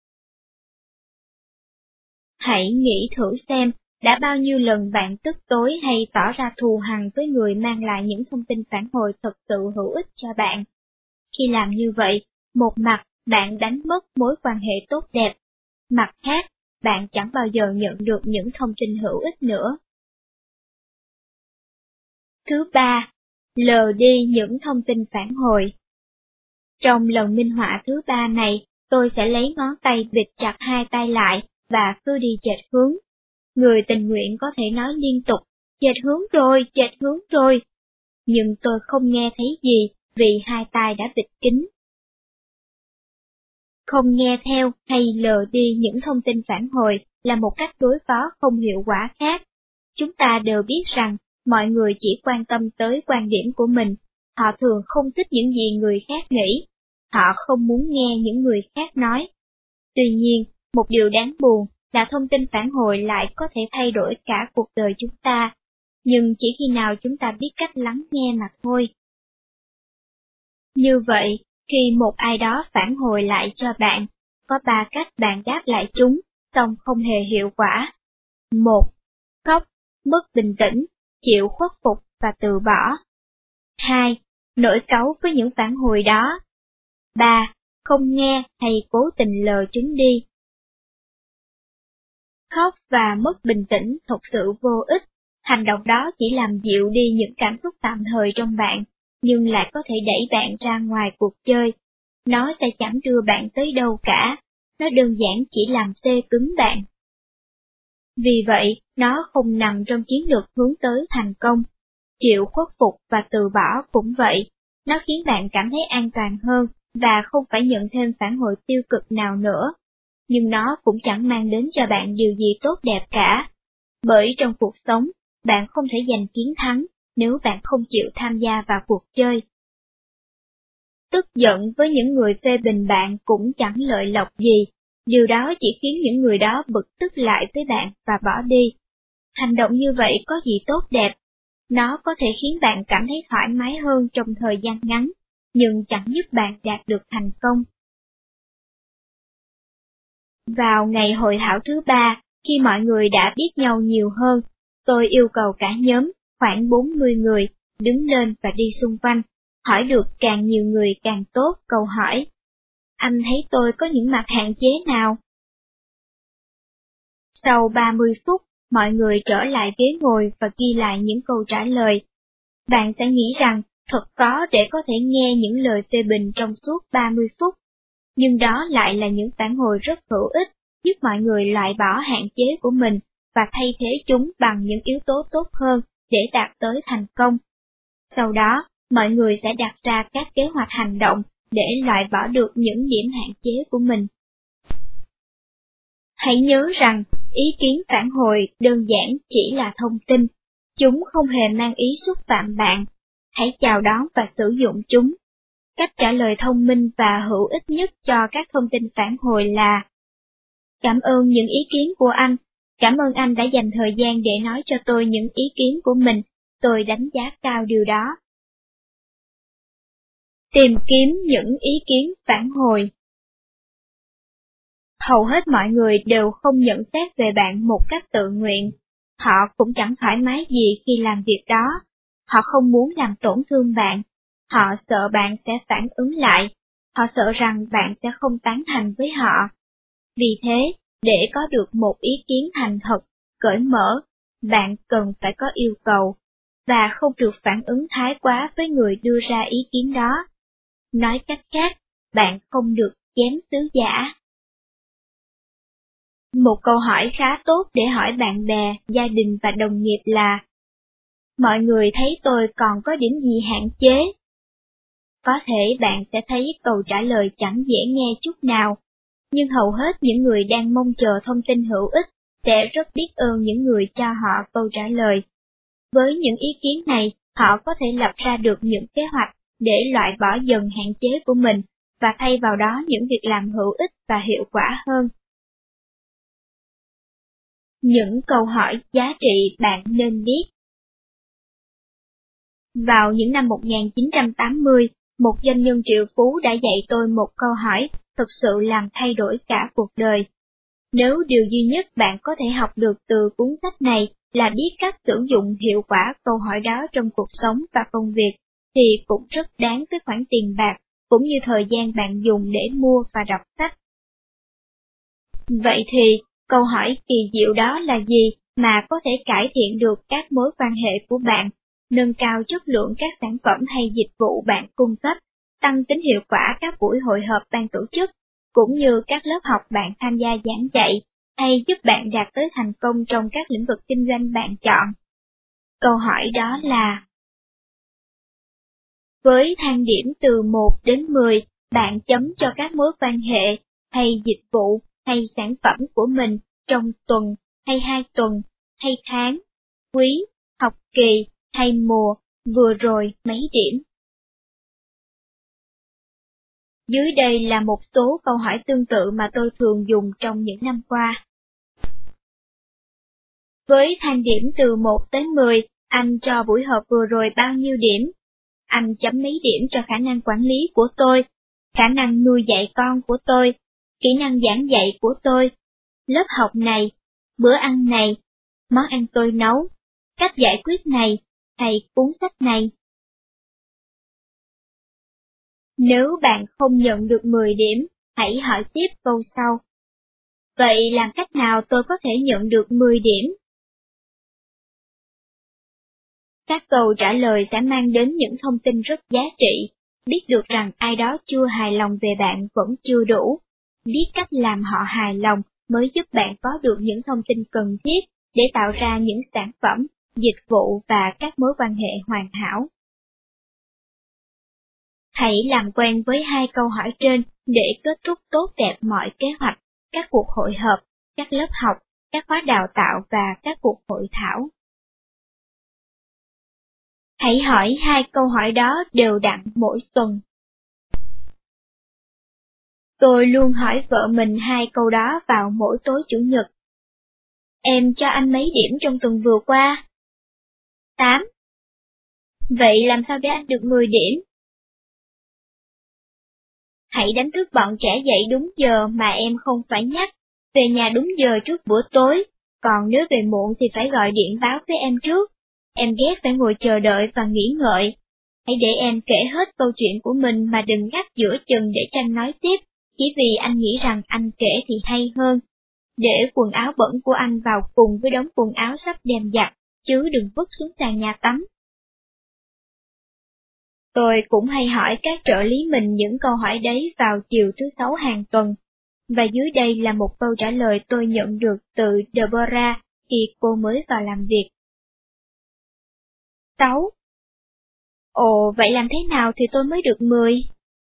Hãy nghĩ thử xem, đã bao nhiêu lần bạn tức tối hay tỏ ra thù hằn với người mang lại những thông tin phản hồi thật sự hữu ích cho bạn. Khi làm như vậy, một mặt bạn đánh mất mối quan hệ tốt đẹp, mặt khác, bạn chẳng bao giờ nhận được những thông tin hữu ích nữa. Thứ ba, lờ đi những thông tin phản hồi. Trong lần minh họa thứ ba này, tôi sẽ lấy ngón tay bịt chặt hai tay lại và cứ đi chệch hướng. Người tình nguyện có thể nói liên tục, chệch hướng rồi, chệch hướng rồi. Nhưng tôi không nghe thấy gì vì hai tay đã bịt kín. Không nghe theo hay lờ đi những thông tin phản hồi là một cách đối phó không hiệu quả khác. Chúng ta đều biết rằng mọi người chỉ quan tâm tới quan điểm của mình, họ thường không thích những gì người khác nghĩ, họ không muốn nghe những người khác nói. Tuy nhiên, một điều đáng buồn là thông tin phản hồi lại có thể thay đổi cả cuộc đời chúng ta, nhưng chỉ khi nào chúng ta biết cách lắng nghe mà thôi. Như vậy, khi một ai đó phản hồi lại cho bạn, có ba cách bạn đáp lại chúng, song không hề hiệu quả. Một, khóc, mất bình tĩnh, chịu khuất phục và từ bỏ. Hai, nổi cáu với những phản hồi đó. Ba, không nghe hay cố tình lờ chúng đi. Khóc và mất bình tĩnh thật sự vô ích, hành động đó chỉ làm dịu đi những cảm xúc tạm thời trong bạn, nhưng lại có thể đẩy bạn ra ngoài cuộc chơi. Nó sẽ chẳng đưa bạn tới đâu cả, nó đơn giản chỉ làm tê cứng bạn. Vì vậy, nó không nằm trong chiến lược hướng tới thành công. Chịu khuất phục và từ bỏ cũng vậy, nó khiến bạn cảm thấy an toàn hơn và không phải nhận thêm phản hồi tiêu cực nào nữa. Nhưng nó cũng chẳng mang đến cho bạn điều gì tốt đẹp cả. Bởi trong cuộc sống, bạn không thể giành chiến thắng nếu bạn không chịu tham gia vào cuộc chơi. Tức giận với những người phê bình bạn cũng chẳng lợi lộc gì, điều đó chỉ khiến những người đó bực tức lại với bạn và bỏ đi. Hành động như vậy có gì tốt đẹp? Nó có thể khiến bạn cảm thấy thoải mái hơn trong thời gian ngắn, nhưng chẳng giúp bạn đạt được thành công. Vào ngày hội thảo thứ ba, khi mọi người đã biết nhau nhiều hơn, tôi yêu cầu cả nhóm, khoảng bốn mươi người, đứng lên và đi xung quanh, hỏi được càng nhiều người càng tốt câu hỏi. Anh thấy tôi có những mặt hạn chế nào? Sau ba mươi phút, mọi người trở lại ghế ngồi và ghi lại những câu trả lời. Bạn sẽ nghĩ rằng thật khó để có thể nghe những lời phê bình trong suốt ba mươi phút, nhưng đó lại là những phản hồi rất hữu ích, giúp mọi người loại bỏ hạn chế của mình và thay thế chúng bằng những yếu tố tốt hơn để đạt tới thành công. Sau đó, mọi người sẽ đặt ra các kế hoạch hành động để loại bỏ được những điểm hạn chế của mình. Hãy nhớ rằng, ý kiến phản hồi đơn giản chỉ là thông tin, chúng không hề mang ý xúc phạm bạn. Hãy chào đón và sử dụng chúng. Cách trả lời thông minh và hữu ích nhất cho các thông tin phản hồi là: cảm ơn những ý kiến của anh, cảm ơn anh đã dành thời gian để nói cho tôi những ý kiến của mình, tôi đánh giá cao điều đó. Tìm kiếm những ý kiến phản hồi. Hầu hết mọi người đều không nhận xét về bạn một cách tự nguyện. Họ cũng chẳng thoải mái gì khi làm việc đó. Họ không muốn làm tổn thương bạn. Họ sợ bạn sẽ phản ứng lại. Họ sợ rằng bạn sẽ không tán thành với họ. Vì thế, để có được một ý kiến thành thật, cởi mở, bạn cần phải có yêu cầu, và không được phản ứng thái quá với người đưa ra ý kiến đó. Nói cách khác, bạn không được chém sứ giả. Một câu hỏi khá tốt để hỏi bạn bè, gia đình và đồng nghiệp là: mọi người thấy tôi còn có điểm gì hạn chế? Có thể bạn sẽ thấy câu trả lời chẳng dễ nghe chút nào, nhưng hầu hết những người đang mong chờ thông tin hữu ích sẽ rất biết ơn những người cho họ câu trả lời. Với những ý kiến này, họ có thể lập ra được những kế hoạch để loại bỏ dần hạn chế của mình và thay vào đó những việc làm hữu ích và hiệu quả hơn. Những câu hỏi giá trị bạn nên biết. Vào những năm một nghìn chín trăm tám mươi, một doanh nhân triệu phú đã dạy tôi một câu hỏi thực sự làm thay đổi cả cuộc đời. Nếu điều duy nhất bạn có thể học được từ cuốn sách này là biết cách sử dụng hiệu quả câu hỏi đó trong cuộc sống và công việc, thì cũng rất đáng với khoản tiền bạc, cũng như thời gian bạn dùng để mua và đọc sách. Vậy thì, câu hỏi kỳ diệu đó là gì mà có thể cải thiện được các mối quan hệ của bạn, nâng cao chất lượng các sản phẩm hay dịch vụ bạn cung cấp, tăng tính hiệu quả các buổi hội họp ban tổ chức, cũng như các lớp học bạn tham gia giảng dạy, hay giúp bạn đạt tới thành công trong các lĩnh vực kinh doanh bạn chọn? Câu hỏi đó là: với thang điểm từ một đến mười, bạn chấm cho các mối quan hệ, hay dịch vụ, hay sản phẩm của mình trong tuần, hay hai tuần, hay tháng, quý, học kỳ, hay mùa, vừa rồi mấy điểm? Dưới đây là một số câu hỏi tương tự mà tôi thường dùng trong những năm qua. Với thang điểm từ một tới mười, anh cho buổi họp vừa rồi bao nhiêu điểm? Anh chấm mấy điểm cho khả năng quản lý của tôi, khả năng nuôi dạy con của tôi, kỹ năng giảng dạy của tôi, lớp học này, bữa ăn này, món ăn tôi nấu, cách giải quyết này, hay cuốn sách này? Nếu bạn không nhận được mười điểm, hãy hỏi tiếp câu sau. Vậy làm cách nào tôi có thể nhận được mười điểm? Các câu trả lời sẽ mang đến những thông tin rất giá trị. Biết được rằng ai đó chưa hài lòng về bạn vẫn chưa đủ. Biết cách làm họ hài lòng mới giúp bạn có được những thông tin cần thiết để tạo ra những sản phẩm, dịch vụ và các mối quan hệ hoàn hảo. Hãy làm quen với hai câu hỏi trên để kết thúc tốt đẹp mọi kế hoạch, các cuộc hội họp, các lớp học, các khóa đào tạo và các cuộc hội thảo. Hãy hỏi hai câu hỏi đó đều đặn mỗi tuần. Tôi luôn hỏi vợ mình hai câu đó vào mỗi tối Chủ nhật. Em cho anh mấy điểm trong tuần vừa qua? tám. Vậy làm sao để anh được mười điểm? Hãy đánh thức bọn trẻ dậy đúng giờ mà em không phải nhắc, về nhà đúng giờ trước bữa tối, còn nếu về muộn thì phải gọi điện báo với em trước. Em ghét phải ngồi chờ đợi và nghĩ ngợi. Hãy để em kể hết câu chuyện của mình mà đừng ngắt giữa chừng để tranh nói tiếp, chỉ vì anh nghĩ rằng anh kể thì hay hơn. Để quần áo bẩn của anh vào cùng với đống quần áo sắp đem giặt, chứ đừng vứt xuống sàn nhà tắm. Tôi cũng hay hỏi các trợ lý mình những câu hỏi đấy vào chiều thứ sáu hàng tuần, và dưới đây là một câu trả lời tôi nhận được từ Deborah khi cô mới vào làm việc. sáu. Ồ, vậy làm thế nào thì tôi mới được mười?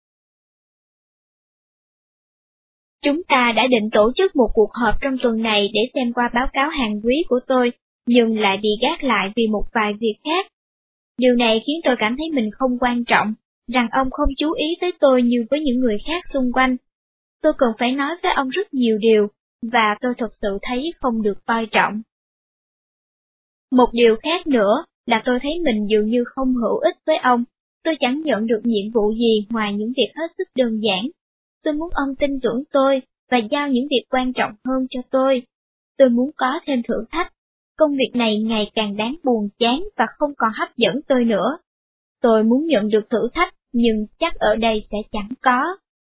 Chúng ta đã định tổ chức một cuộc họp trong tuần này để xem qua báo cáo hàng quý của tôi, nhưng lại bị gác lại vì một vài việc khác. Điều này khiến tôi cảm thấy mình không quan trọng, rằng ông không chú ý tới tôi như với những người khác xung quanh. Tôi cần phải nói với ông rất nhiều điều, và tôi thật sự thấy không được coi trọng. Một điều khác nữa là tôi thấy mình dường như không hữu ích với ông. Tôi chẳng nhận được nhiệm vụ gì ngoài những việc hết sức đơn giản. Tôi muốn ông tin tưởng tôi và giao những việc quan trọng hơn cho tôi. Tôi muốn có thêm thử thách. Công việc này ngày càng đáng buồn chán và không còn hấp dẫn tôi nữa. Tôi muốn nhận được thử thách, nhưng chắc ở đây sẽ chẳng có.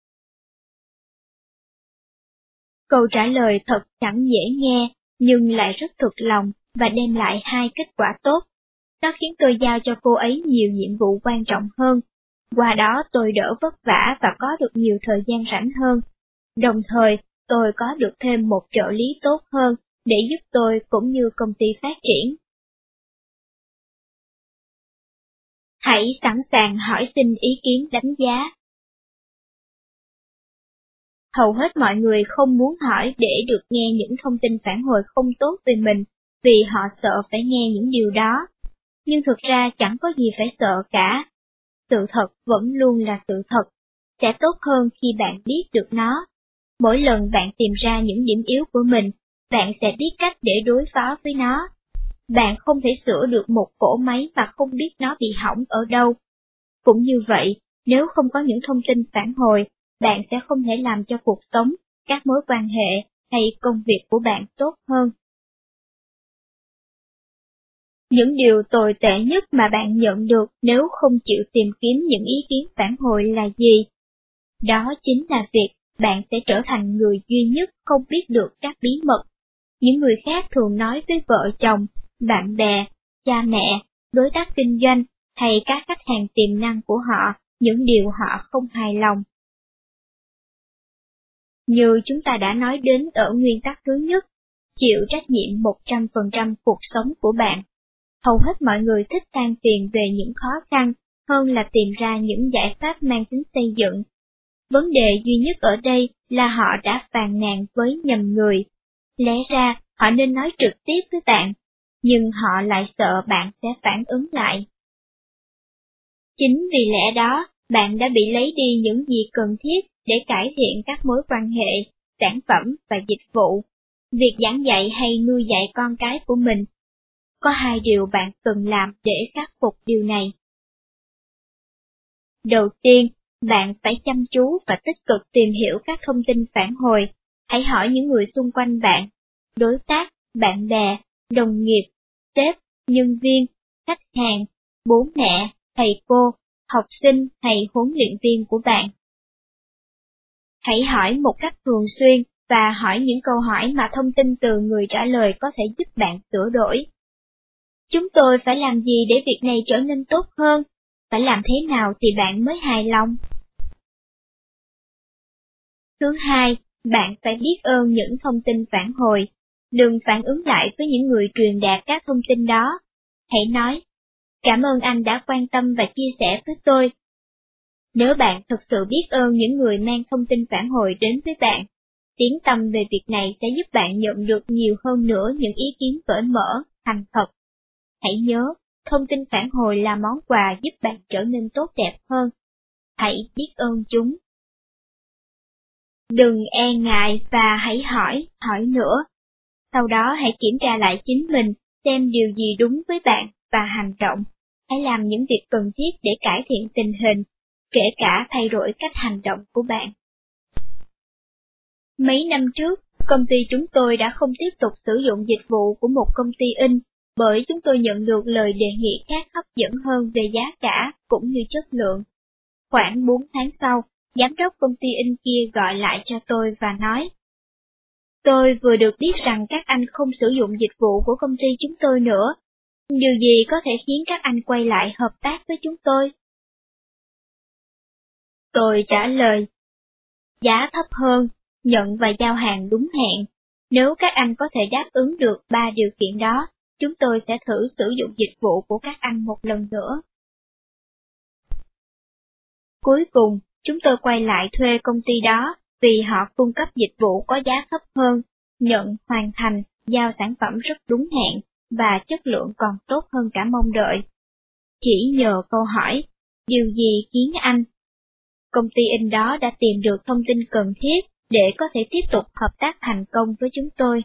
Câu trả lời thật chẳng dễ nghe, nhưng lại rất thực lòng và đem lại hai kết quả tốt. Nó khiến tôi giao cho cô ấy nhiều nhiệm vụ quan trọng hơn. Qua đó tôi đỡ vất vả và có được nhiều thời gian rảnh hơn. Đồng thời, tôi có được thêm một trợ lý tốt hơn để giúp tôi cũng như công ty phát triển. Hãy sẵn sàng hỏi xin ý kiến đánh giá. Hầu hết mọi người không muốn hỏi để được nghe những thông tin phản hồi không tốt về mình, vì họ sợ phải nghe những điều đó. Nhưng thực ra chẳng có gì phải sợ cả. Sự thật vẫn luôn là sự thật, sẽ tốt hơn khi bạn biết được nó. Mỗi lần bạn tìm ra những điểm yếu của mình, bạn sẽ biết cách để đối phó với nó. Bạn không thể sửa được một cỗ máy mà không biết nó bị hỏng ở đâu. Cũng như vậy, nếu không có những thông tin phản hồi, bạn sẽ không thể làm cho cuộc sống, các mối quan hệ hay công việc của bạn tốt hơn. Những điều tồi tệ nhất mà bạn nhận được nếu không chịu tìm kiếm những ý kiến phản hồi là gì? Đó chính là việc bạn sẽ trở thành người duy nhất không biết được các bí mật. Những người khác thường nói với vợ chồng, bạn bè, cha mẹ, đối tác kinh doanh hay các khách hàng tiềm năng của họ những điều họ không hài lòng. Như chúng ta đã nói đến ở nguyên tắc thứ nhất, chịu trách nhiệm một trăm phần trăm cuộc sống của bạn. Hầu hết mọi người thích than phiền về những khó khăn hơn là tìm ra những giải pháp mang tính xây dựng. Vấn đề duy nhất ở đây là họ đã phàn nàn với nhầm người. Lẽ ra họ nên nói trực tiếp với bạn, nhưng họ lại sợ bạn sẽ phản ứng lại. Chính vì lẽ đó, bạn đã bị lấy đi những gì cần thiết để cải thiện các mối quan hệ, sản phẩm và dịch vụ, việc giảng dạy hay nuôi dạy con cái của mình. Có hai điều bạn cần làm để khắc phục điều này. Đầu tiên, bạn phải chăm chú và tích cực tìm hiểu các thông tin phản hồi. Hãy hỏi những người xung quanh bạn, đối tác, bạn bè, đồng nghiệp, sếp, nhân viên, khách hàng, bố mẹ, thầy cô, học sinh hay huấn luyện viên của bạn. Hãy hỏi một cách thường xuyên và hỏi những câu hỏi mà thông tin từ người trả lời có thể giúp bạn sửa đổi. Chúng tôi phải làm gì để việc này trở nên tốt hơn? Phải làm thế nào thì bạn mới hài lòng? Thứ hai, bạn phải biết ơn những thông tin phản hồi. Đừng phản ứng lại với những người truyền đạt các thông tin đó. Hãy nói, cảm ơn anh đã quan tâm và chia sẻ với tôi. Nếu bạn thực sự biết ơn những người mang thông tin phản hồi đến với bạn, tiếng tăm về việc này sẽ giúp bạn nhận được nhiều hơn nữa những ý kiến cởi mở, thành thật. Hãy nhớ, thông tin phản hồi là món quà giúp bạn trở nên tốt đẹp hơn. Hãy biết ơn chúng. Đừng e ngại và hãy hỏi, hỏi nữa. Sau đó hãy kiểm tra lại chính mình, xem điều gì đúng với bạn và hành động. Hãy làm những việc cần thiết để cải thiện tình hình. kể cả thay đổi cách hành động của bạn. Mấy năm trước, công ty chúng tôi đã không tiếp tục sử dụng dịch vụ của một công ty in, bởi chúng tôi nhận được lời đề nghị khác hấp dẫn hơn về giá cả cũng như chất lượng. Khoảng bốn tháng sau, giám đốc công ty in kia gọi lại cho tôi và nói: Tôi vừa được biết rằng các anh không sử dụng dịch vụ của công ty chúng tôi nữa. Điều gì có thể khiến các anh quay lại hợp tác với chúng tôi? Tôi trả lời: Giá thấp hơn, nhận và giao hàng đúng hẹn. Nếu các anh có thể đáp ứng được ba điều kiện đó, chúng tôi sẽ thử sử dụng dịch vụ của các anh một lần nữa. Cuối cùng, chúng tôi quay lại thuê công ty đó vì họ cung cấp dịch vụ có giá thấp hơn, nhận, hoàn thành, giao sản phẩm rất đúng hẹn, và chất lượng còn tốt hơn cả mong đợi. Chỉ nhờ câu hỏi, điều gì khiến anh? Công ty in đó đã tìm được thông tin cần thiết để có thể tiếp tục hợp tác thành công với chúng tôi.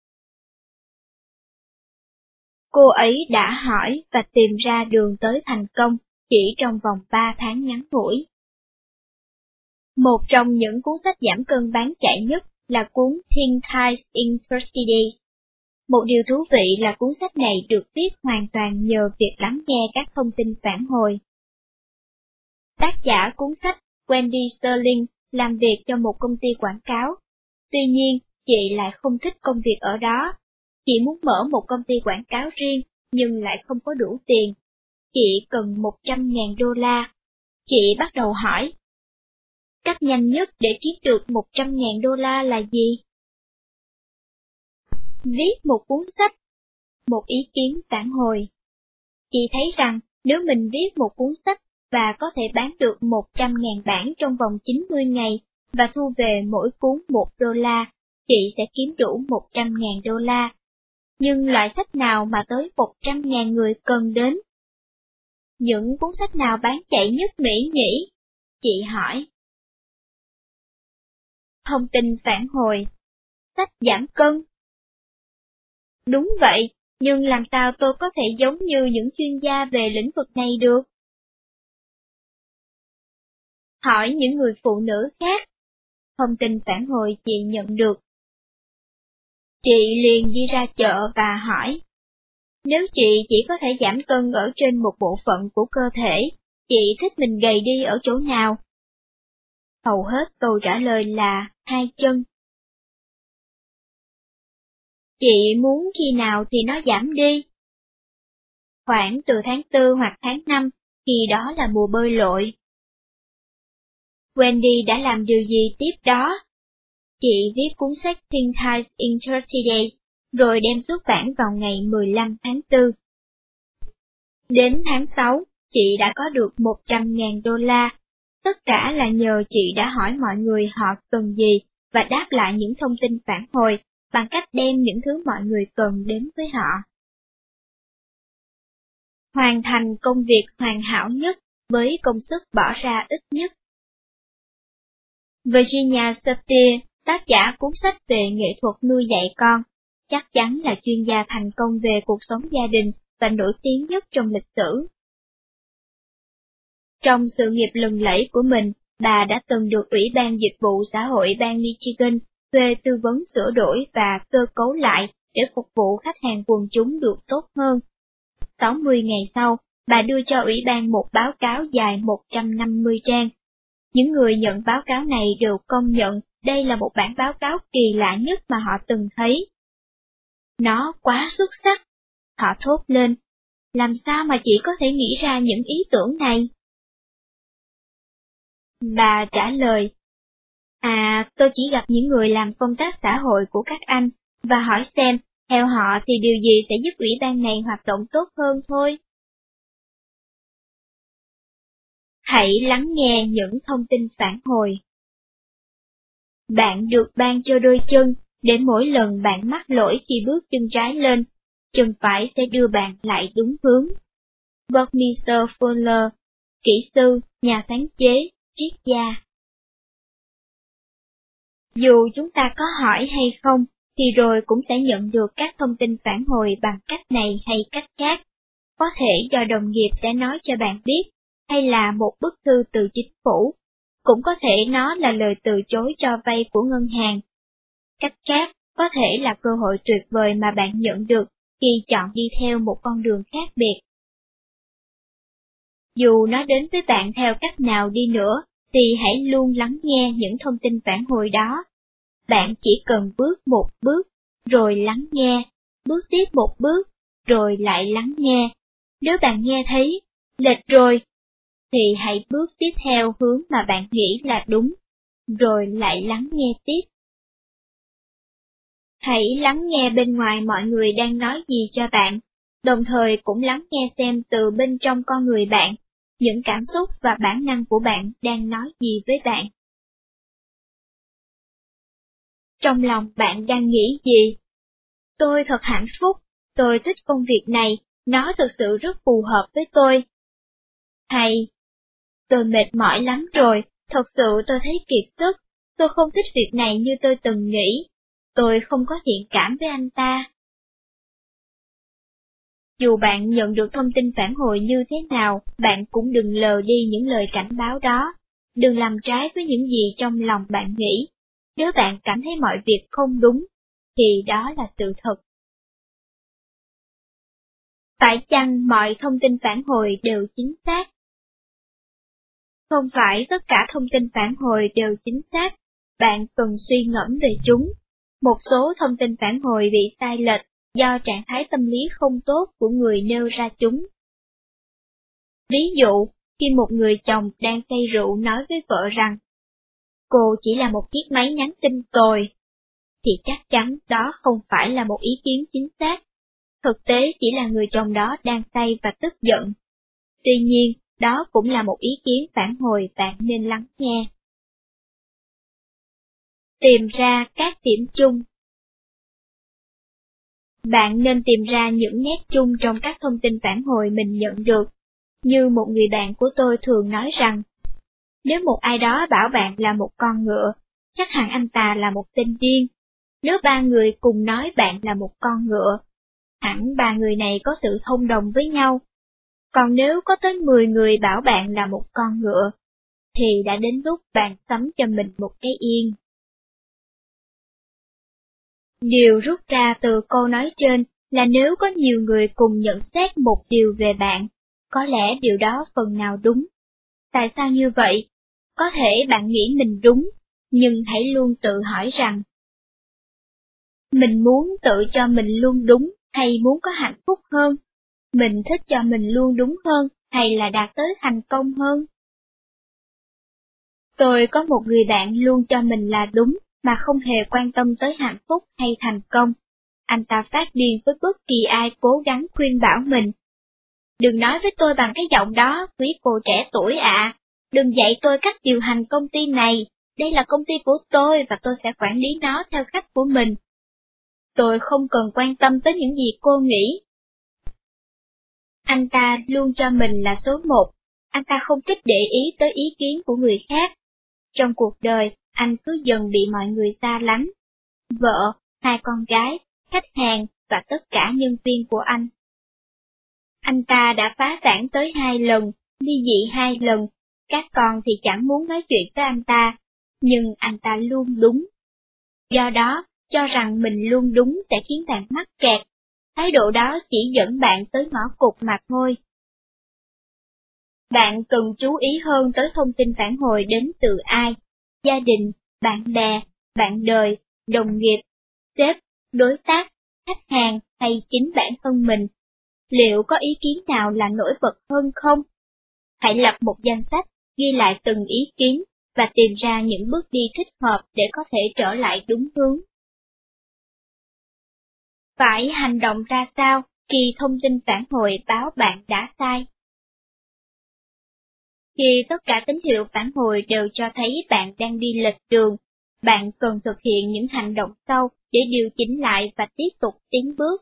Cô ấy đã hỏi và tìm ra đường tới thành công chỉ trong vòng ba tháng ngắn ngủi. Một trong những cuốn sách giảm cân bán chạy nhất là cuốn Think Twice in thirty days. Một điều thú vị là cuốn sách này được viết hoàn toàn nhờ việc lắng nghe các thông tin phản hồi. Tác giả cuốn sách, Wendy Sterling, làm việc cho một công ty quảng cáo. Tuy nhiên, chị lại không thích công việc ở đó. Chị muốn mở một công ty quảng cáo riêng, nhưng lại không có đủ tiền. Chị cần một trăm nghìn đô la. Chị bắt đầu hỏi, cách nhanh nhất để kiếm được một trăm nghìn đô la là gì? Viết một cuốn sách. Một ý kiến phản hồi. Chị thấy rằng nếu mình viết một cuốn sách và có thể bán được một trăm nghìn bản trong vòng chín mươi ngày và thu về mỗi cuốn một đô la, chị sẽ kiếm đủ một trăm nghìn đô la. Nhưng loại sách nào mà tới một trăm nghìn người cần đến? Những cuốn sách nào bán chạy nhất Mỹ nhỉ? Chị hỏi. Thông tin phản hồi. Sách giảm cân. Đúng vậy, nhưng làm sao tôi có thể giống như những chuyên gia về lĩnh vực này được? Hỏi những người phụ nữ khác. Thông tin phản hồi chị nhận được. Chị liền đi ra chợ và hỏi. Nếu chị chỉ có thể giảm cân ở trên một bộ phận của cơ thể, chị thích mình gầy đi ở chỗ nào? Hầu hết câu trả lời là hai chân. Chị muốn khi nào thì nó giảm đi? Khoảng từ tháng tư hoặc tháng năm, khi đó là mùa bơi lội. Wendy đã làm điều gì tiếp đó? Chị viết cuốn sách Think Twice in thirty days, rồi đem xuất bản vào ngày mười lăm tháng tư. Đến tháng sáu, chị đã có được một trăm nghìn đô la. Tất cả là nhờ chị đã hỏi mọi người họ cần gì và đáp lại những thông tin phản hồi bằng cách đem những thứ mọi người cần đến với họ. Hoàn thành công việc hoàn hảo nhất với công sức bỏ ra ít nhất. Virginia Satir, tác giả cuốn sách về nghệ thuật nuôi dạy con, chắc chắn là chuyên gia thành công về cuộc sống gia đình và nổi tiếng nhất trong lịch sử. Trong sự nghiệp lừng lẫy của mình, bà đã từng được Ủy ban Dịch vụ Xã hội bang Michigan thuê tư vấn sửa đổi và cơ cấu lại để phục vụ khách hàng quần chúng được tốt hơn. sáu mươi ngày sau, bà đưa cho Ủy ban một báo cáo dài một trăm năm mươi trang. Những người nhận báo cáo này đều công nhận đây là một bản báo cáo kỳ lạ nhất mà họ từng thấy. Nó quá xuất sắc, họ thốt lên. Làm sao mà chị có thể nghĩ ra những ý tưởng này? Bà trả lời, à, tôi chỉ gặp những người làm công tác xã hội của các anh, và hỏi xem, theo họ thì điều gì sẽ giúp ủy ban này hoạt động tốt hơn thôi. Hãy lắng nghe những thông tin phản hồi. Bạn được ban cho đôi chân, để mỗi lần bạn mắc lỗi khi bước chân trái lên, chân phải sẽ đưa bạn lại đúng hướng. Buckminster Fuller, kỹ sư, nhà sáng chế, triết gia. Dù chúng ta có hỏi hay không, thì rồi cũng sẽ nhận được các thông tin phản hồi bằng cách này hay cách khác. Có thể do đồng nghiệp sẽ nói cho bạn biết, hay là một bức thư từ chính phủ. Cũng có thể nó là lời từ chối cho vay của ngân hàng. Cách khác, có thể là cơ hội tuyệt vời mà bạn nhận được khi chọn đi theo một con đường khác biệt. Dù nó đến với bạn theo cách nào đi nữa, thì hãy luôn lắng nghe những thông tin phản hồi đó. Bạn chỉ cần bước một bước, rồi lắng nghe, bước tiếp một bước, rồi lại lắng nghe. Nếu bạn nghe thấy lệch rồi, thì hãy bước tiếp theo hướng mà bạn nghĩ là đúng, rồi lại lắng nghe tiếp. Hãy lắng nghe bên ngoài mọi người đang nói gì cho bạn, đồng thời cũng lắng nghe xem từ bên trong con người bạn, những cảm xúc và bản năng của bạn đang nói gì với bạn. Trong lòng bạn đang nghĩ gì? Tôi thật hạnh phúc, tôi thích công việc này, nó thực sự rất phù hợp với tôi. Hay, tôi mệt mỏi lắm rồi, thật sự tôi thấy kiệt sức, tôi không thích việc này như tôi từng nghĩ, tôi không có thiện cảm với anh ta. Dù bạn nhận được thông tin phản hồi như thế nào, bạn cũng đừng lờ đi những lời cảnh báo đó, đừng làm trái với những gì trong lòng bạn nghĩ. Nếu bạn cảm thấy mọi việc không đúng, thì đó là sự thật. Phải chăng mọi thông tin phản hồi đều chính xác? Không phải tất cả thông tin phản hồi đều chính xác, bạn cần suy ngẫm về chúng. Một số thông tin phản hồi bị sai lệch do trạng thái tâm lý không tốt của người nêu ra chúng. Ví dụ, khi một người chồng đang say rượu nói với vợ rằng, cô chỉ là một chiếc máy nhắn tin tồi, thì chắc chắn đó không phải là một ý kiến chính xác. Thực tế chỉ là người chồng đó đang say và tức giận. Tuy nhiên, đó cũng là một ý kiến phản hồi bạn nên lắng nghe. Tìm ra các điểm chung. Bạn nên tìm ra những nét chung trong các thông tin phản hồi mình nhận được. Như một người bạn của tôi thường nói rằng, nếu một ai đó bảo bạn là một con ngựa, chắc hẳn anh ta là một tên điên. Nếu ba người cùng nói bạn là một con ngựa, hẳn ba người này có sự thông đồng với nhau. Còn nếu có tới mười người bảo bạn là một con ngựa, thì đã đến lúc bạn sắm cho mình một cái yên. Điều rút ra từ câu nói trên là nếu có nhiều người cùng nhận xét một điều về bạn, có lẽ điều đó phần nào đúng. Tại sao như vậy? Có thể bạn nghĩ mình đúng, nhưng hãy luôn tự hỏi rằng, mình muốn tự cho mình luôn đúng hay muốn có hạnh phúc hơn? Mình thích cho mình luôn đúng hơn hay là đạt tới thành công hơn? Tôi có một người bạn luôn cho mình là đúng mà không hề quan tâm tới hạnh phúc hay thành công. Anh ta phát điên với bất kỳ ai cố gắng khuyên bảo mình. Đừng nói với tôi bằng cái giọng đó, quý cô trẻ tuổi ạ. Đừng dạy tôi cách điều hành công ty này. Đây là công ty của tôi và tôi sẽ quản lý nó theo cách của mình. Tôi không cần quan tâm tới những gì cô nghĩ. Anh ta luôn cho mình là số một. Anh ta không thích để ý tới ý kiến của người khác. Trong cuộc đời, anh cứ dần bị mọi người xa lánh. Vợ, hai con gái, khách hàng và tất cả nhân viên của anh. Anh ta đã phá sản tới hai lần, ly dị hai lần, các con thì chẳng muốn nói chuyện với anh ta, nhưng anh ta luôn đúng. Do đó, cho rằng mình luôn đúng sẽ khiến bạn mắc kẹt, thái độ đó chỉ dẫn bạn tới ngõ cụt mà thôi. Bạn cần chú ý hơn tới thông tin phản hồi đến từ ai, gia đình, bạn bè, bạn đời, đồng nghiệp, sếp, đối tác, khách hàng hay chính bản thân mình. Liệu có ý kiến nào là nổi bật hơn không? Hãy lập một danh sách, ghi lại từng ý kiến, và tìm ra những bước đi thích hợp để có thể trở lại đúng hướng. Phải hành động ra sao khi thông tin phản hồi báo bạn đã sai? Khi tất cả tín hiệu phản hồi đều cho thấy bạn đang đi lệch đường, bạn cần thực hiện những hành động sau để điều chỉnh lại và tiếp tục tiến bước.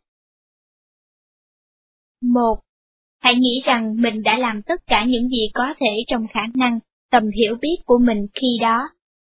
một. Hãy nghĩ rằng mình đã làm tất cả những gì có thể trong khả năng, tầm hiểu biết của mình khi đó.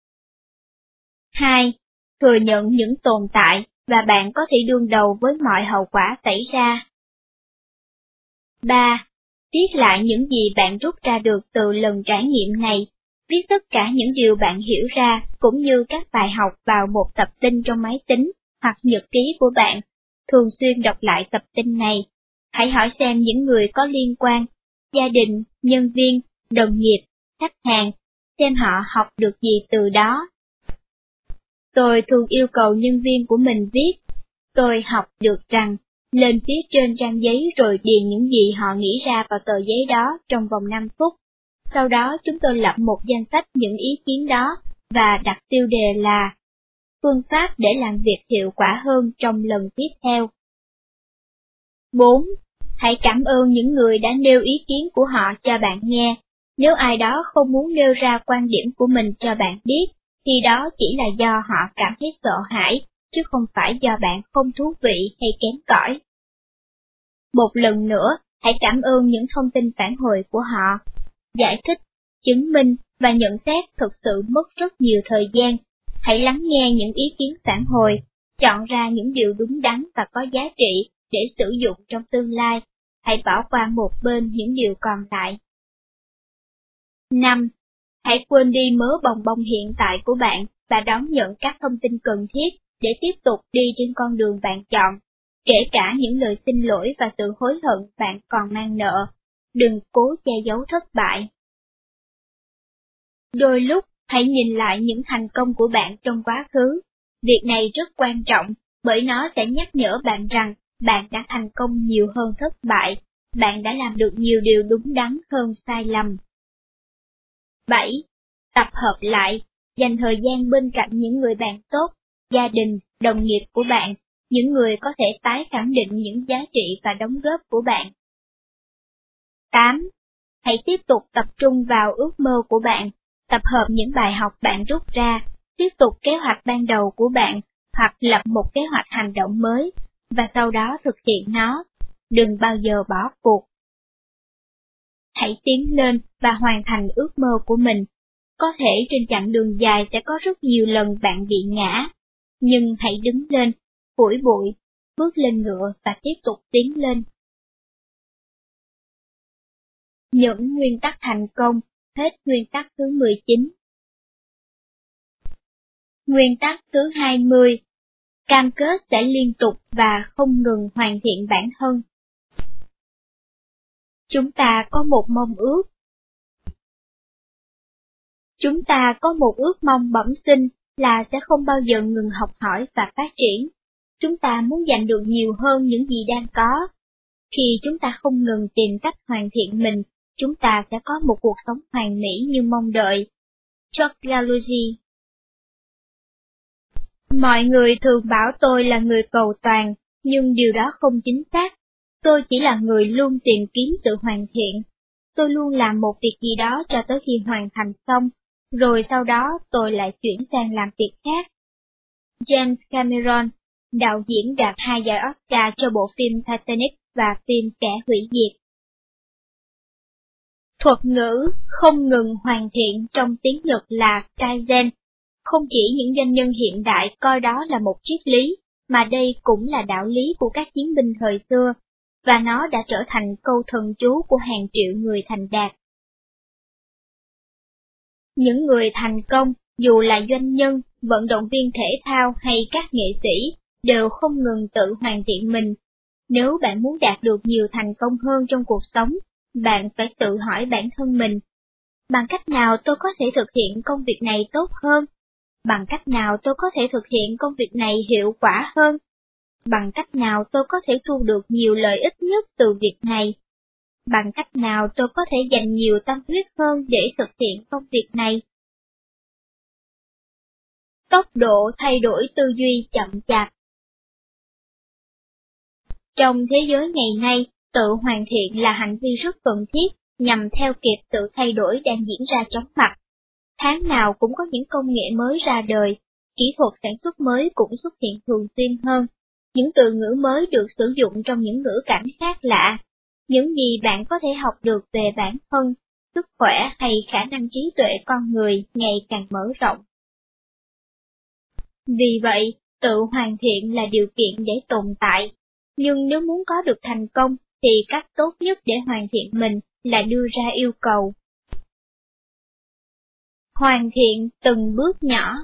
hai. Thừa nhận những tồn tại, và bạn có thể đương đầu với mọi hậu quả xảy ra. ba. viết lại những gì bạn rút ra được từ lần trải nghiệm này, viết tất cả những điều bạn hiểu ra cũng như các bài học vào một tập tin trong máy tính hoặc nhật ký của bạn. Thường xuyên đọc lại tập tin này. Hãy hỏi xem những người có liên quan, gia đình, nhân viên, đồng nghiệp, khách hàng, xem họ học được gì từ đó. Tôi thường yêu cầu nhân viên của mình viết. Tôi học được rằng, lên phía trên trang giấy rồi điền những gì họ nghĩ ra vào tờ giấy đó trong vòng năm phút. Sau đó chúng tôi lập một danh sách những ý kiến đó, và đặt tiêu đề là phương pháp để làm việc hiệu quả hơn trong lần tiếp theo. bốn. Hãy cảm ơn những người đã nêu ý kiến của họ cho bạn nghe. Nếu ai đó không muốn nêu ra quan điểm của mình cho bạn biết, thì đó chỉ là do họ cảm thấy sợ hãi, chứ không phải do bạn không thú vị hay kém cỏi. Một lần nữa, hãy cảm ơn những thông tin phản hồi của họ. Giải thích, chứng minh và nhận xét thực sự mất rất nhiều thời gian. Hãy lắng nghe những ý kiến phản hồi, chọn ra những điều đúng đắn và có giá trị để sử dụng trong tương lai. Hãy bỏ qua một bên những điều còn lại. năm. Hãy quên đi mớ bòng bong hiện tại của bạn và đón nhận các thông tin cần thiết để tiếp tục đi trên con đường bạn chọn, kể cả những lời xin lỗi và sự hối hận bạn còn mang nợ. Đừng cố che giấu thất bại. Đôi lúc, hãy nhìn lại những thành công của bạn trong quá khứ. Việc này rất quan trọng, bởi nó sẽ nhắc nhở bạn rằng bạn đã thành công nhiều hơn thất bại, bạn đã làm được nhiều điều đúng đắn hơn sai lầm. bảy. Tập hợp lại, dành thời gian bên cạnh những người bạn tốt, gia đình, đồng nghiệp của bạn, những người có thể tái khẳng định những giá trị và đóng góp của bạn. tám. Hãy tiếp tục tập trung vào ước mơ của bạn, tập hợp những bài học bạn rút ra, tiếp tục kế hoạch ban đầu của bạn, hoặc lập một kế hoạch hành động mới, và sau đó thực hiện nó. Đừng bao giờ bỏ cuộc. Hãy tiến lên và hoàn thành ước mơ của mình. Có thể trên chặng đường dài sẽ có rất nhiều lần bạn bị ngã, nhưng hãy đứng lên, phủi bụi, bước lên ngựa và tiếp tục tiến lên. Những nguyên tắc thành công, hết nguyên tắc thứ mười chín. Nguyên tắc thứ hai mươi. Cam kết sẽ liên tục và không ngừng hoàn thiện bản thân. Chúng ta có một mong ước. Chúng ta có một ước mong bẩm sinh là sẽ không bao giờ ngừng học hỏi và phát triển. Chúng ta muốn giành được nhiều hơn những gì đang có. Khi chúng ta không ngừng tìm cách hoàn thiện mình, chúng ta sẽ có một cuộc sống hoàn mỹ như mong đợi. George Gallucci. Mọi người thường bảo tôi là người cầu toàn, nhưng điều đó không chính xác. Tôi chỉ là người luôn tìm kiếm sự hoàn thiện. Tôi luôn làm một việc gì đó cho tới khi hoàn thành xong, rồi sau đó tôi lại chuyển sang làm việc khác. James Cameron, đạo diễn đạt hai giải Oscar cho bộ phim Titanic và phim Kẻ hủy diệt. Thuật ngữ không ngừng hoàn thiện trong tiếng Nhật là Kaizen. Không chỉ những doanh nhân hiện đại coi đó là một triết lý, mà đây cũng là đạo lý của các chiến binh thời xưa, và nó đã trở thành câu thần chú của hàng triệu người thành đạt. Những người thành công, dù là doanh nhân, vận động viên thể thao hay các nghệ sĩ, đều không ngừng tự hoàn thiện mình. Nếu bạn muốn đạt được nhiều thành công hơn trong cuộc sống, bạn phải tự hỏi bản thân mình. Bằng cách nào tôi có thể thực hiện công việc này tốt hơn? Bằng cách nào tôi có thể thực hiện công việc này hiệu quả hơn? Bằng cách nào tôi có thể thu được nhiều lợi ích nhất từ việc này? Bằng cách nào tôi có thể dành nhiều tâm huyết hơn để thực hiện công việc này? Tốc độ thay đổi tư duy chậm chạp. Trong thế giới ngày nay, tự hoàn thiện là hành vi rất cần thiết nhằm theo kịp sự thay đổi đang diễn ra chóng mặt. Tháng nào cũng có những công nghệ mới ra đời, kỹ thuật sản xuất mới cũng xuất hiện thường xuyên hơn, những từ ngữ mới được sử dụng trong những ngữ cảnh khác lạ. Những gì bạn có thể học được về bản thân, sức khỏe hay khả năng trí tuệ con người ngày càng mở rộng. Vì vậy, tự hoàn thiện là điều kiện để tồn tại, nhưng nếu muốn có được thành công, thì cách tốt nhất để hoàn thiện mình là đưa ra yêu cầu. Hoàn thiện từng bước nhỏ.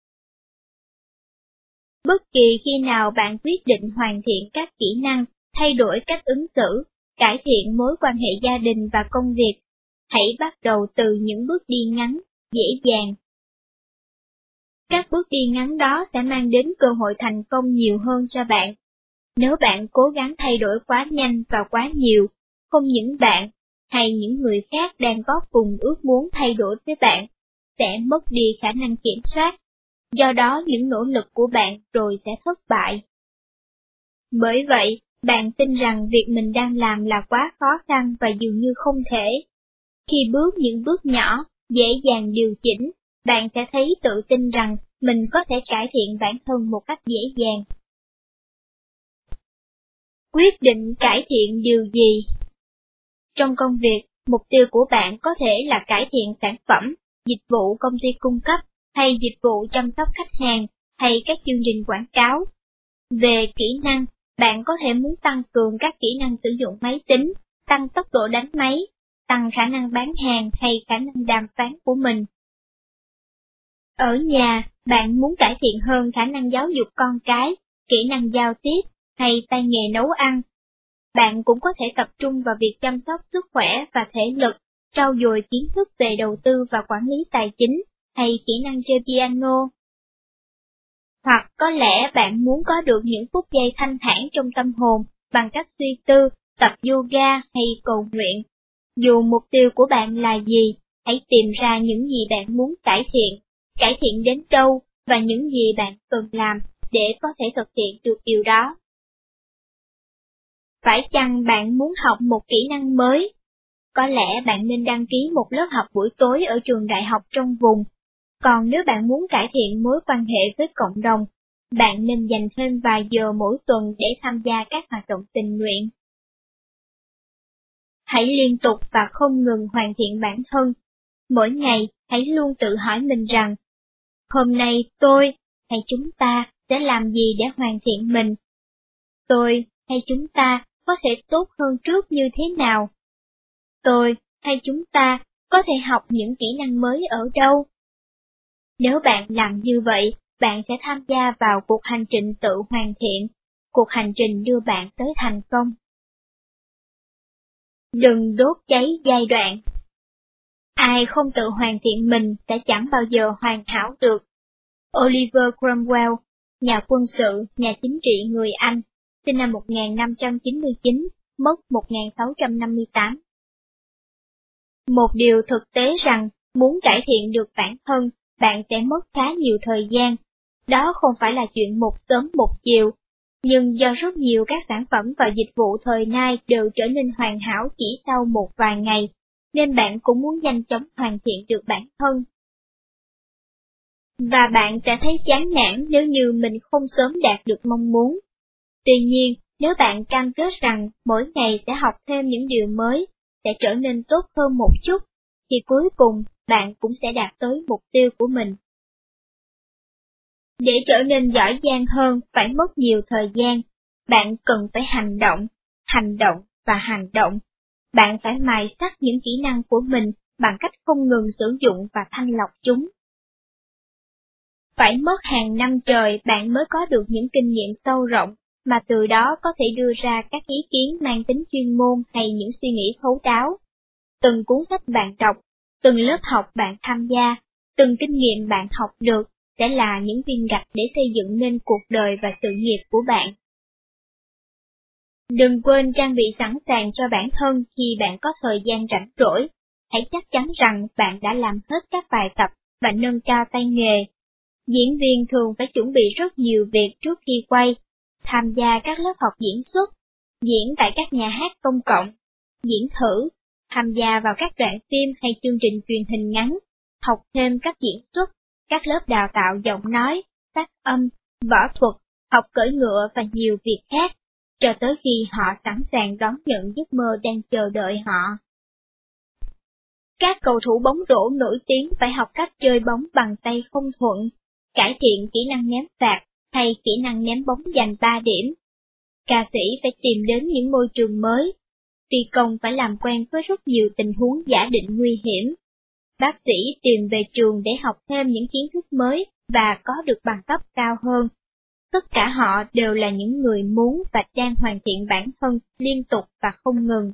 Bất kỳ khi nào bạn quyết định hoàn thiện các kỹ năng, thay đổi cách ứng xử, cải thiện mối quan hệ gia đình và công việc, hãy bắt đầu từ những bước đi ngắn, dễ dàng. Các bước đi ngắn đó sẽ mang đến cơ hội thành công nhiều hơn cho bạn. Nếu bạn cố gắng thay đổi quá nhanh và quá nhiều, không những bạn hay những người khác đang có cùng ước muốn thay đổi với bạn, sẽ mất đi khả năng kiểm soát. Do đó những nỗ lực của bạn rồi sẽ thất bại. Bởi vậy, bạn tin rằng việc mình đang làm là quá khó khăn và dường như không thể. Khi bước những bước nhỏ, dễ dàng điều chỉnh, bạn sẽ thấy tự tin rằng mình có thể cải thiện bản thân một cách dễ dàng. Quyết định cải thiện điều gì? Trong công việc, mục tiêu của bạn có thể là cải thiện sản phẩm, dịch vụ công ty cung cấp, hay dịch vụ chăm sóc khách hàng, hay các chương trình quảng cáo. Về kỹ năng, bạn có thể muốn tăng cường các kỹ năng sử dụng máy tính, tăng tốc độ đánh máy, tăng khả năng bán hàng hay khả năng đàm phán của mình. Ở nhà, bạn muốn cải thiện hơn khả năng giáo dục con cái, kỹ năng giao tiếp, hay tay nghề nấu ăn. Bạn cũng có thể tập trung vào việc chăm sóc sức khỏe và thể lực, trau dồi kiến thức về đầu tư và quản lý tài chính, hay kỹ năng chơi piano. Hoặc có lẽ bạn muốn có được những phút giây thanh thản trong tâm hồn bằng cách suy tư, tập yoga hay cầu nguyện. Dù mục tiêu của bạn là gì, hãy tìm ra những gì bạn muốn cải thiện, cải thiện đến đâu và những gì bạn cần làm để có thể thực hiện được điều đó. Phải chăng bạn muốn học một kỹ năng mới? Có lẽ bạn nên đăng ký một lớp học buổi tối ở trường đại học trong vùng. Còn nếu bạn muốn cải thiện mối quan hệ với cộng đồng, bạn nên dành thêm vài giờ mỗi tuần để tham gia các hoạt động tình nguyện. Hãy liên tục và không ngừng hoàn thiện bản thân. Mỗi ngày, hãy luôn tự hỏi mình rằng, hôm nay tôi hay chúng ta sẽ làm gì để hoàn thiện mình? Tôi hay chúng ta có thể tốt hơn trước như thế nào? Tôi hay chúng ta có thể học những kỹ năng mới ở đâu? Nếu bạn làm như vậy, bạn sẽ tham gia vào cuộc hành trình tự hoàn thiện, cuộc hành trình đưa bạn tới thành công. Đừng đốt cháy giai đoạn. Ai không tự hoàn thiện mình sẽ chẳng bao giờ hoàn hảo được. Oliver Cromwell, nhà quân sự, nhà chính trị người Anh, sinh năm một nghìn năm trăm chín mươi chín, mất một nghìn sáu trăm năm mươi tám. Một điều thực tế rằng, muốn cải thiện được bản thân, bạn sẽ mất khá nhiều thời gian. Đó không phải là chuyện một sớm một chiều, nhưng do rất nhiều các sản phẩm và dịch vụ thời nay đều trở nên hoàn hảo chỉ sau một vài ngày, nên bạn cũng muốn nhanh chóng hoàn thiện được bản thân. Và bạn sẽ thấy chán nản nếu như mình không sớm đạt được mong muốn. Tuy nhiên, nếu bạn cam kết rằng mỗi ngày sẽ học thêm những điều mới, sẽ trở nên tốt hơn một chút, thì cuối cùng bạn cũng sẽ đạt tới mục tiêu của mình. Để trở nên giỏi giang hơn phải mất nhiều thời gian, bạn cần phải hành động, hành động và hành động. Bạn phải mài sắc những kỹ năng của mình bằng cách không ngừng sử dụng và thanh lọc chúng. Phải mất hàng năm trời bạn mới có được những kinh nghiệm sâu rộng, mà từ đó có thể đưa ra các ý kiến mang tính chuyên môn hay những suy nghĩ thấu đáo. Từng cuốn sách bạn đọc, từng lớp học bạn tham gia, từng kinh nghiệm bạn học được sẽ là những viên gạch để xây dựng nên cuộc đời và sự nghiệp của bạn. Đừng quên trang bị sẵn sàng cho bản thân khi bạn có thời gian rảnh rỗi. Hãy chắc chắn rằng bạn đã làm hết các bài tập và nâng cao tay nghề. Diễn viên thường phải chuẩn bị rất nhiều việc trước khi quay, tham gia các lớp học diễn xuất, diễn tại các nhà hát công cộng, diễn thử, tham gia vào các đoạn phim hay chương trình truyền hình ngắn, học thêm các diễn xuất, các lớp đào tạo giọng nói, phát âm, võ thuật, học cưỡi ngựa và nhiều việc khác, cho tới khi họ sẵn sàng đón nhận giấc mơ đang chờ đợi họ. Các cầu thủ bóng rổ nổi tiếng phải học cách chơi bóng bằng tay không thuận, cải thiện kỹ năng ném phạt hay kỹ năng ném bóng giành ba điểm. Ca sĩ phải tìm đến những môi trường mới, phi công phải làm quen với rất nhiều tình huống giả định nguy hiểm. Bác sĩ tìm về trường để học thêm những kiến thức mới và có được bằng cấp cao hơn. Tất cả họ đều là những người muốn và đang hoàn thiện bản thân liên tục và không ngừng.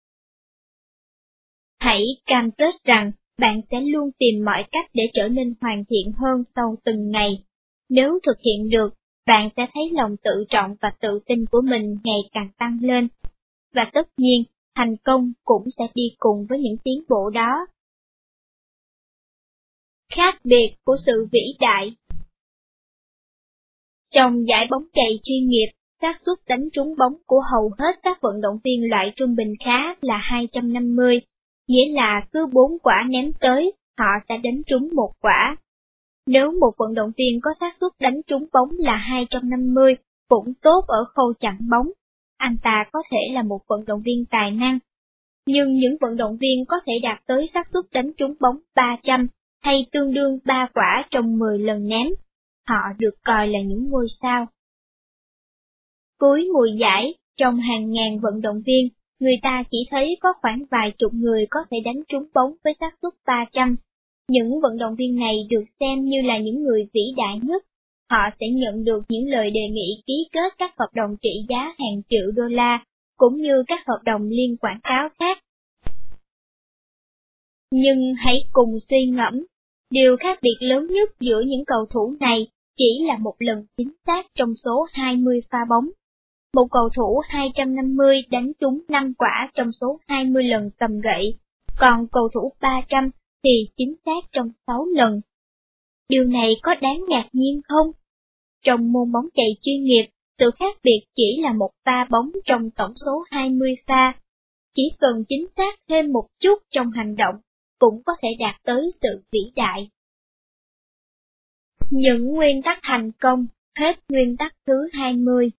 Hãy cam kết rằng bạn sẽ luôn tìm mọi cách để trở nên hoàn thiện hơn sau từng ngày. Nếu thực hiện được, bạn sẽ thấy lòng tự trọng và tự tin của mình ngày càng tăng lên. Và tất nhiên, thành công cũng sẽ đi cùng với những tiến bộ đó. Khác biệt của sự vĩ đại. Trong giải bóng chày chuyên nghiệp, xác suất đánh trúng bóng của hầu hết các vận động viên loại trung bình khá là hai trăm năm mươi, nghĩa là cứ bốn quả ném tới, họ sẽ đánh trúng một quả. Nếu một vận động viên có xác suất đánh trúng bóng là hai trăm năm mươi, cũng tốt ở khâu chặn bóng, anh ta có thể là một vận động viên tài năng. Nhưng những vận động viên có thể đạt tới xác suất đánh trúng bóng ba trăm, hay tương đương ba quả trong mười lần ném, họ được coi là những ngôi sao. Cuối mùa giải, trong hàng ngàn vận động viên, người ta chỉ thấy có khoảng vài chục người có thể đánh trúng bóng với xác suất ba trăm. Những vận động viên này được xem như là những người vĩ đại nhất. Họ sẽ nhận được những lời đề nghị ký kết các hợp đồng trị giá hàng triệu đô la, cũng như các hợp đồng liên quảng cáo khác. Nhưng hãy cùng suy ngẫm, điều khác biệt lớn nhất giữa những cầu thủ này chỉ là một lần chính xác trong số hai mươi pha bóng. Một cầu thủ hai trăm năm mươi đánh trúng năm quả trong số hai mươi lần cầm gậy, còn cầu thủ ba trăm thì chính xác trong sáu lần. Điều này có đáng ngạc nhiên không? Trong môn bóng chày chuyên nghiệp, sự khác biệt chỉ là một pha bóng trong tổng số hai mươi pha. Chỉ cần chính xác thêm một chút trong hành động, cũng có thể đạt tới sự vĩ đại. Những nguyên tắc thành công, hết nguyên tắc thứ hai mươi.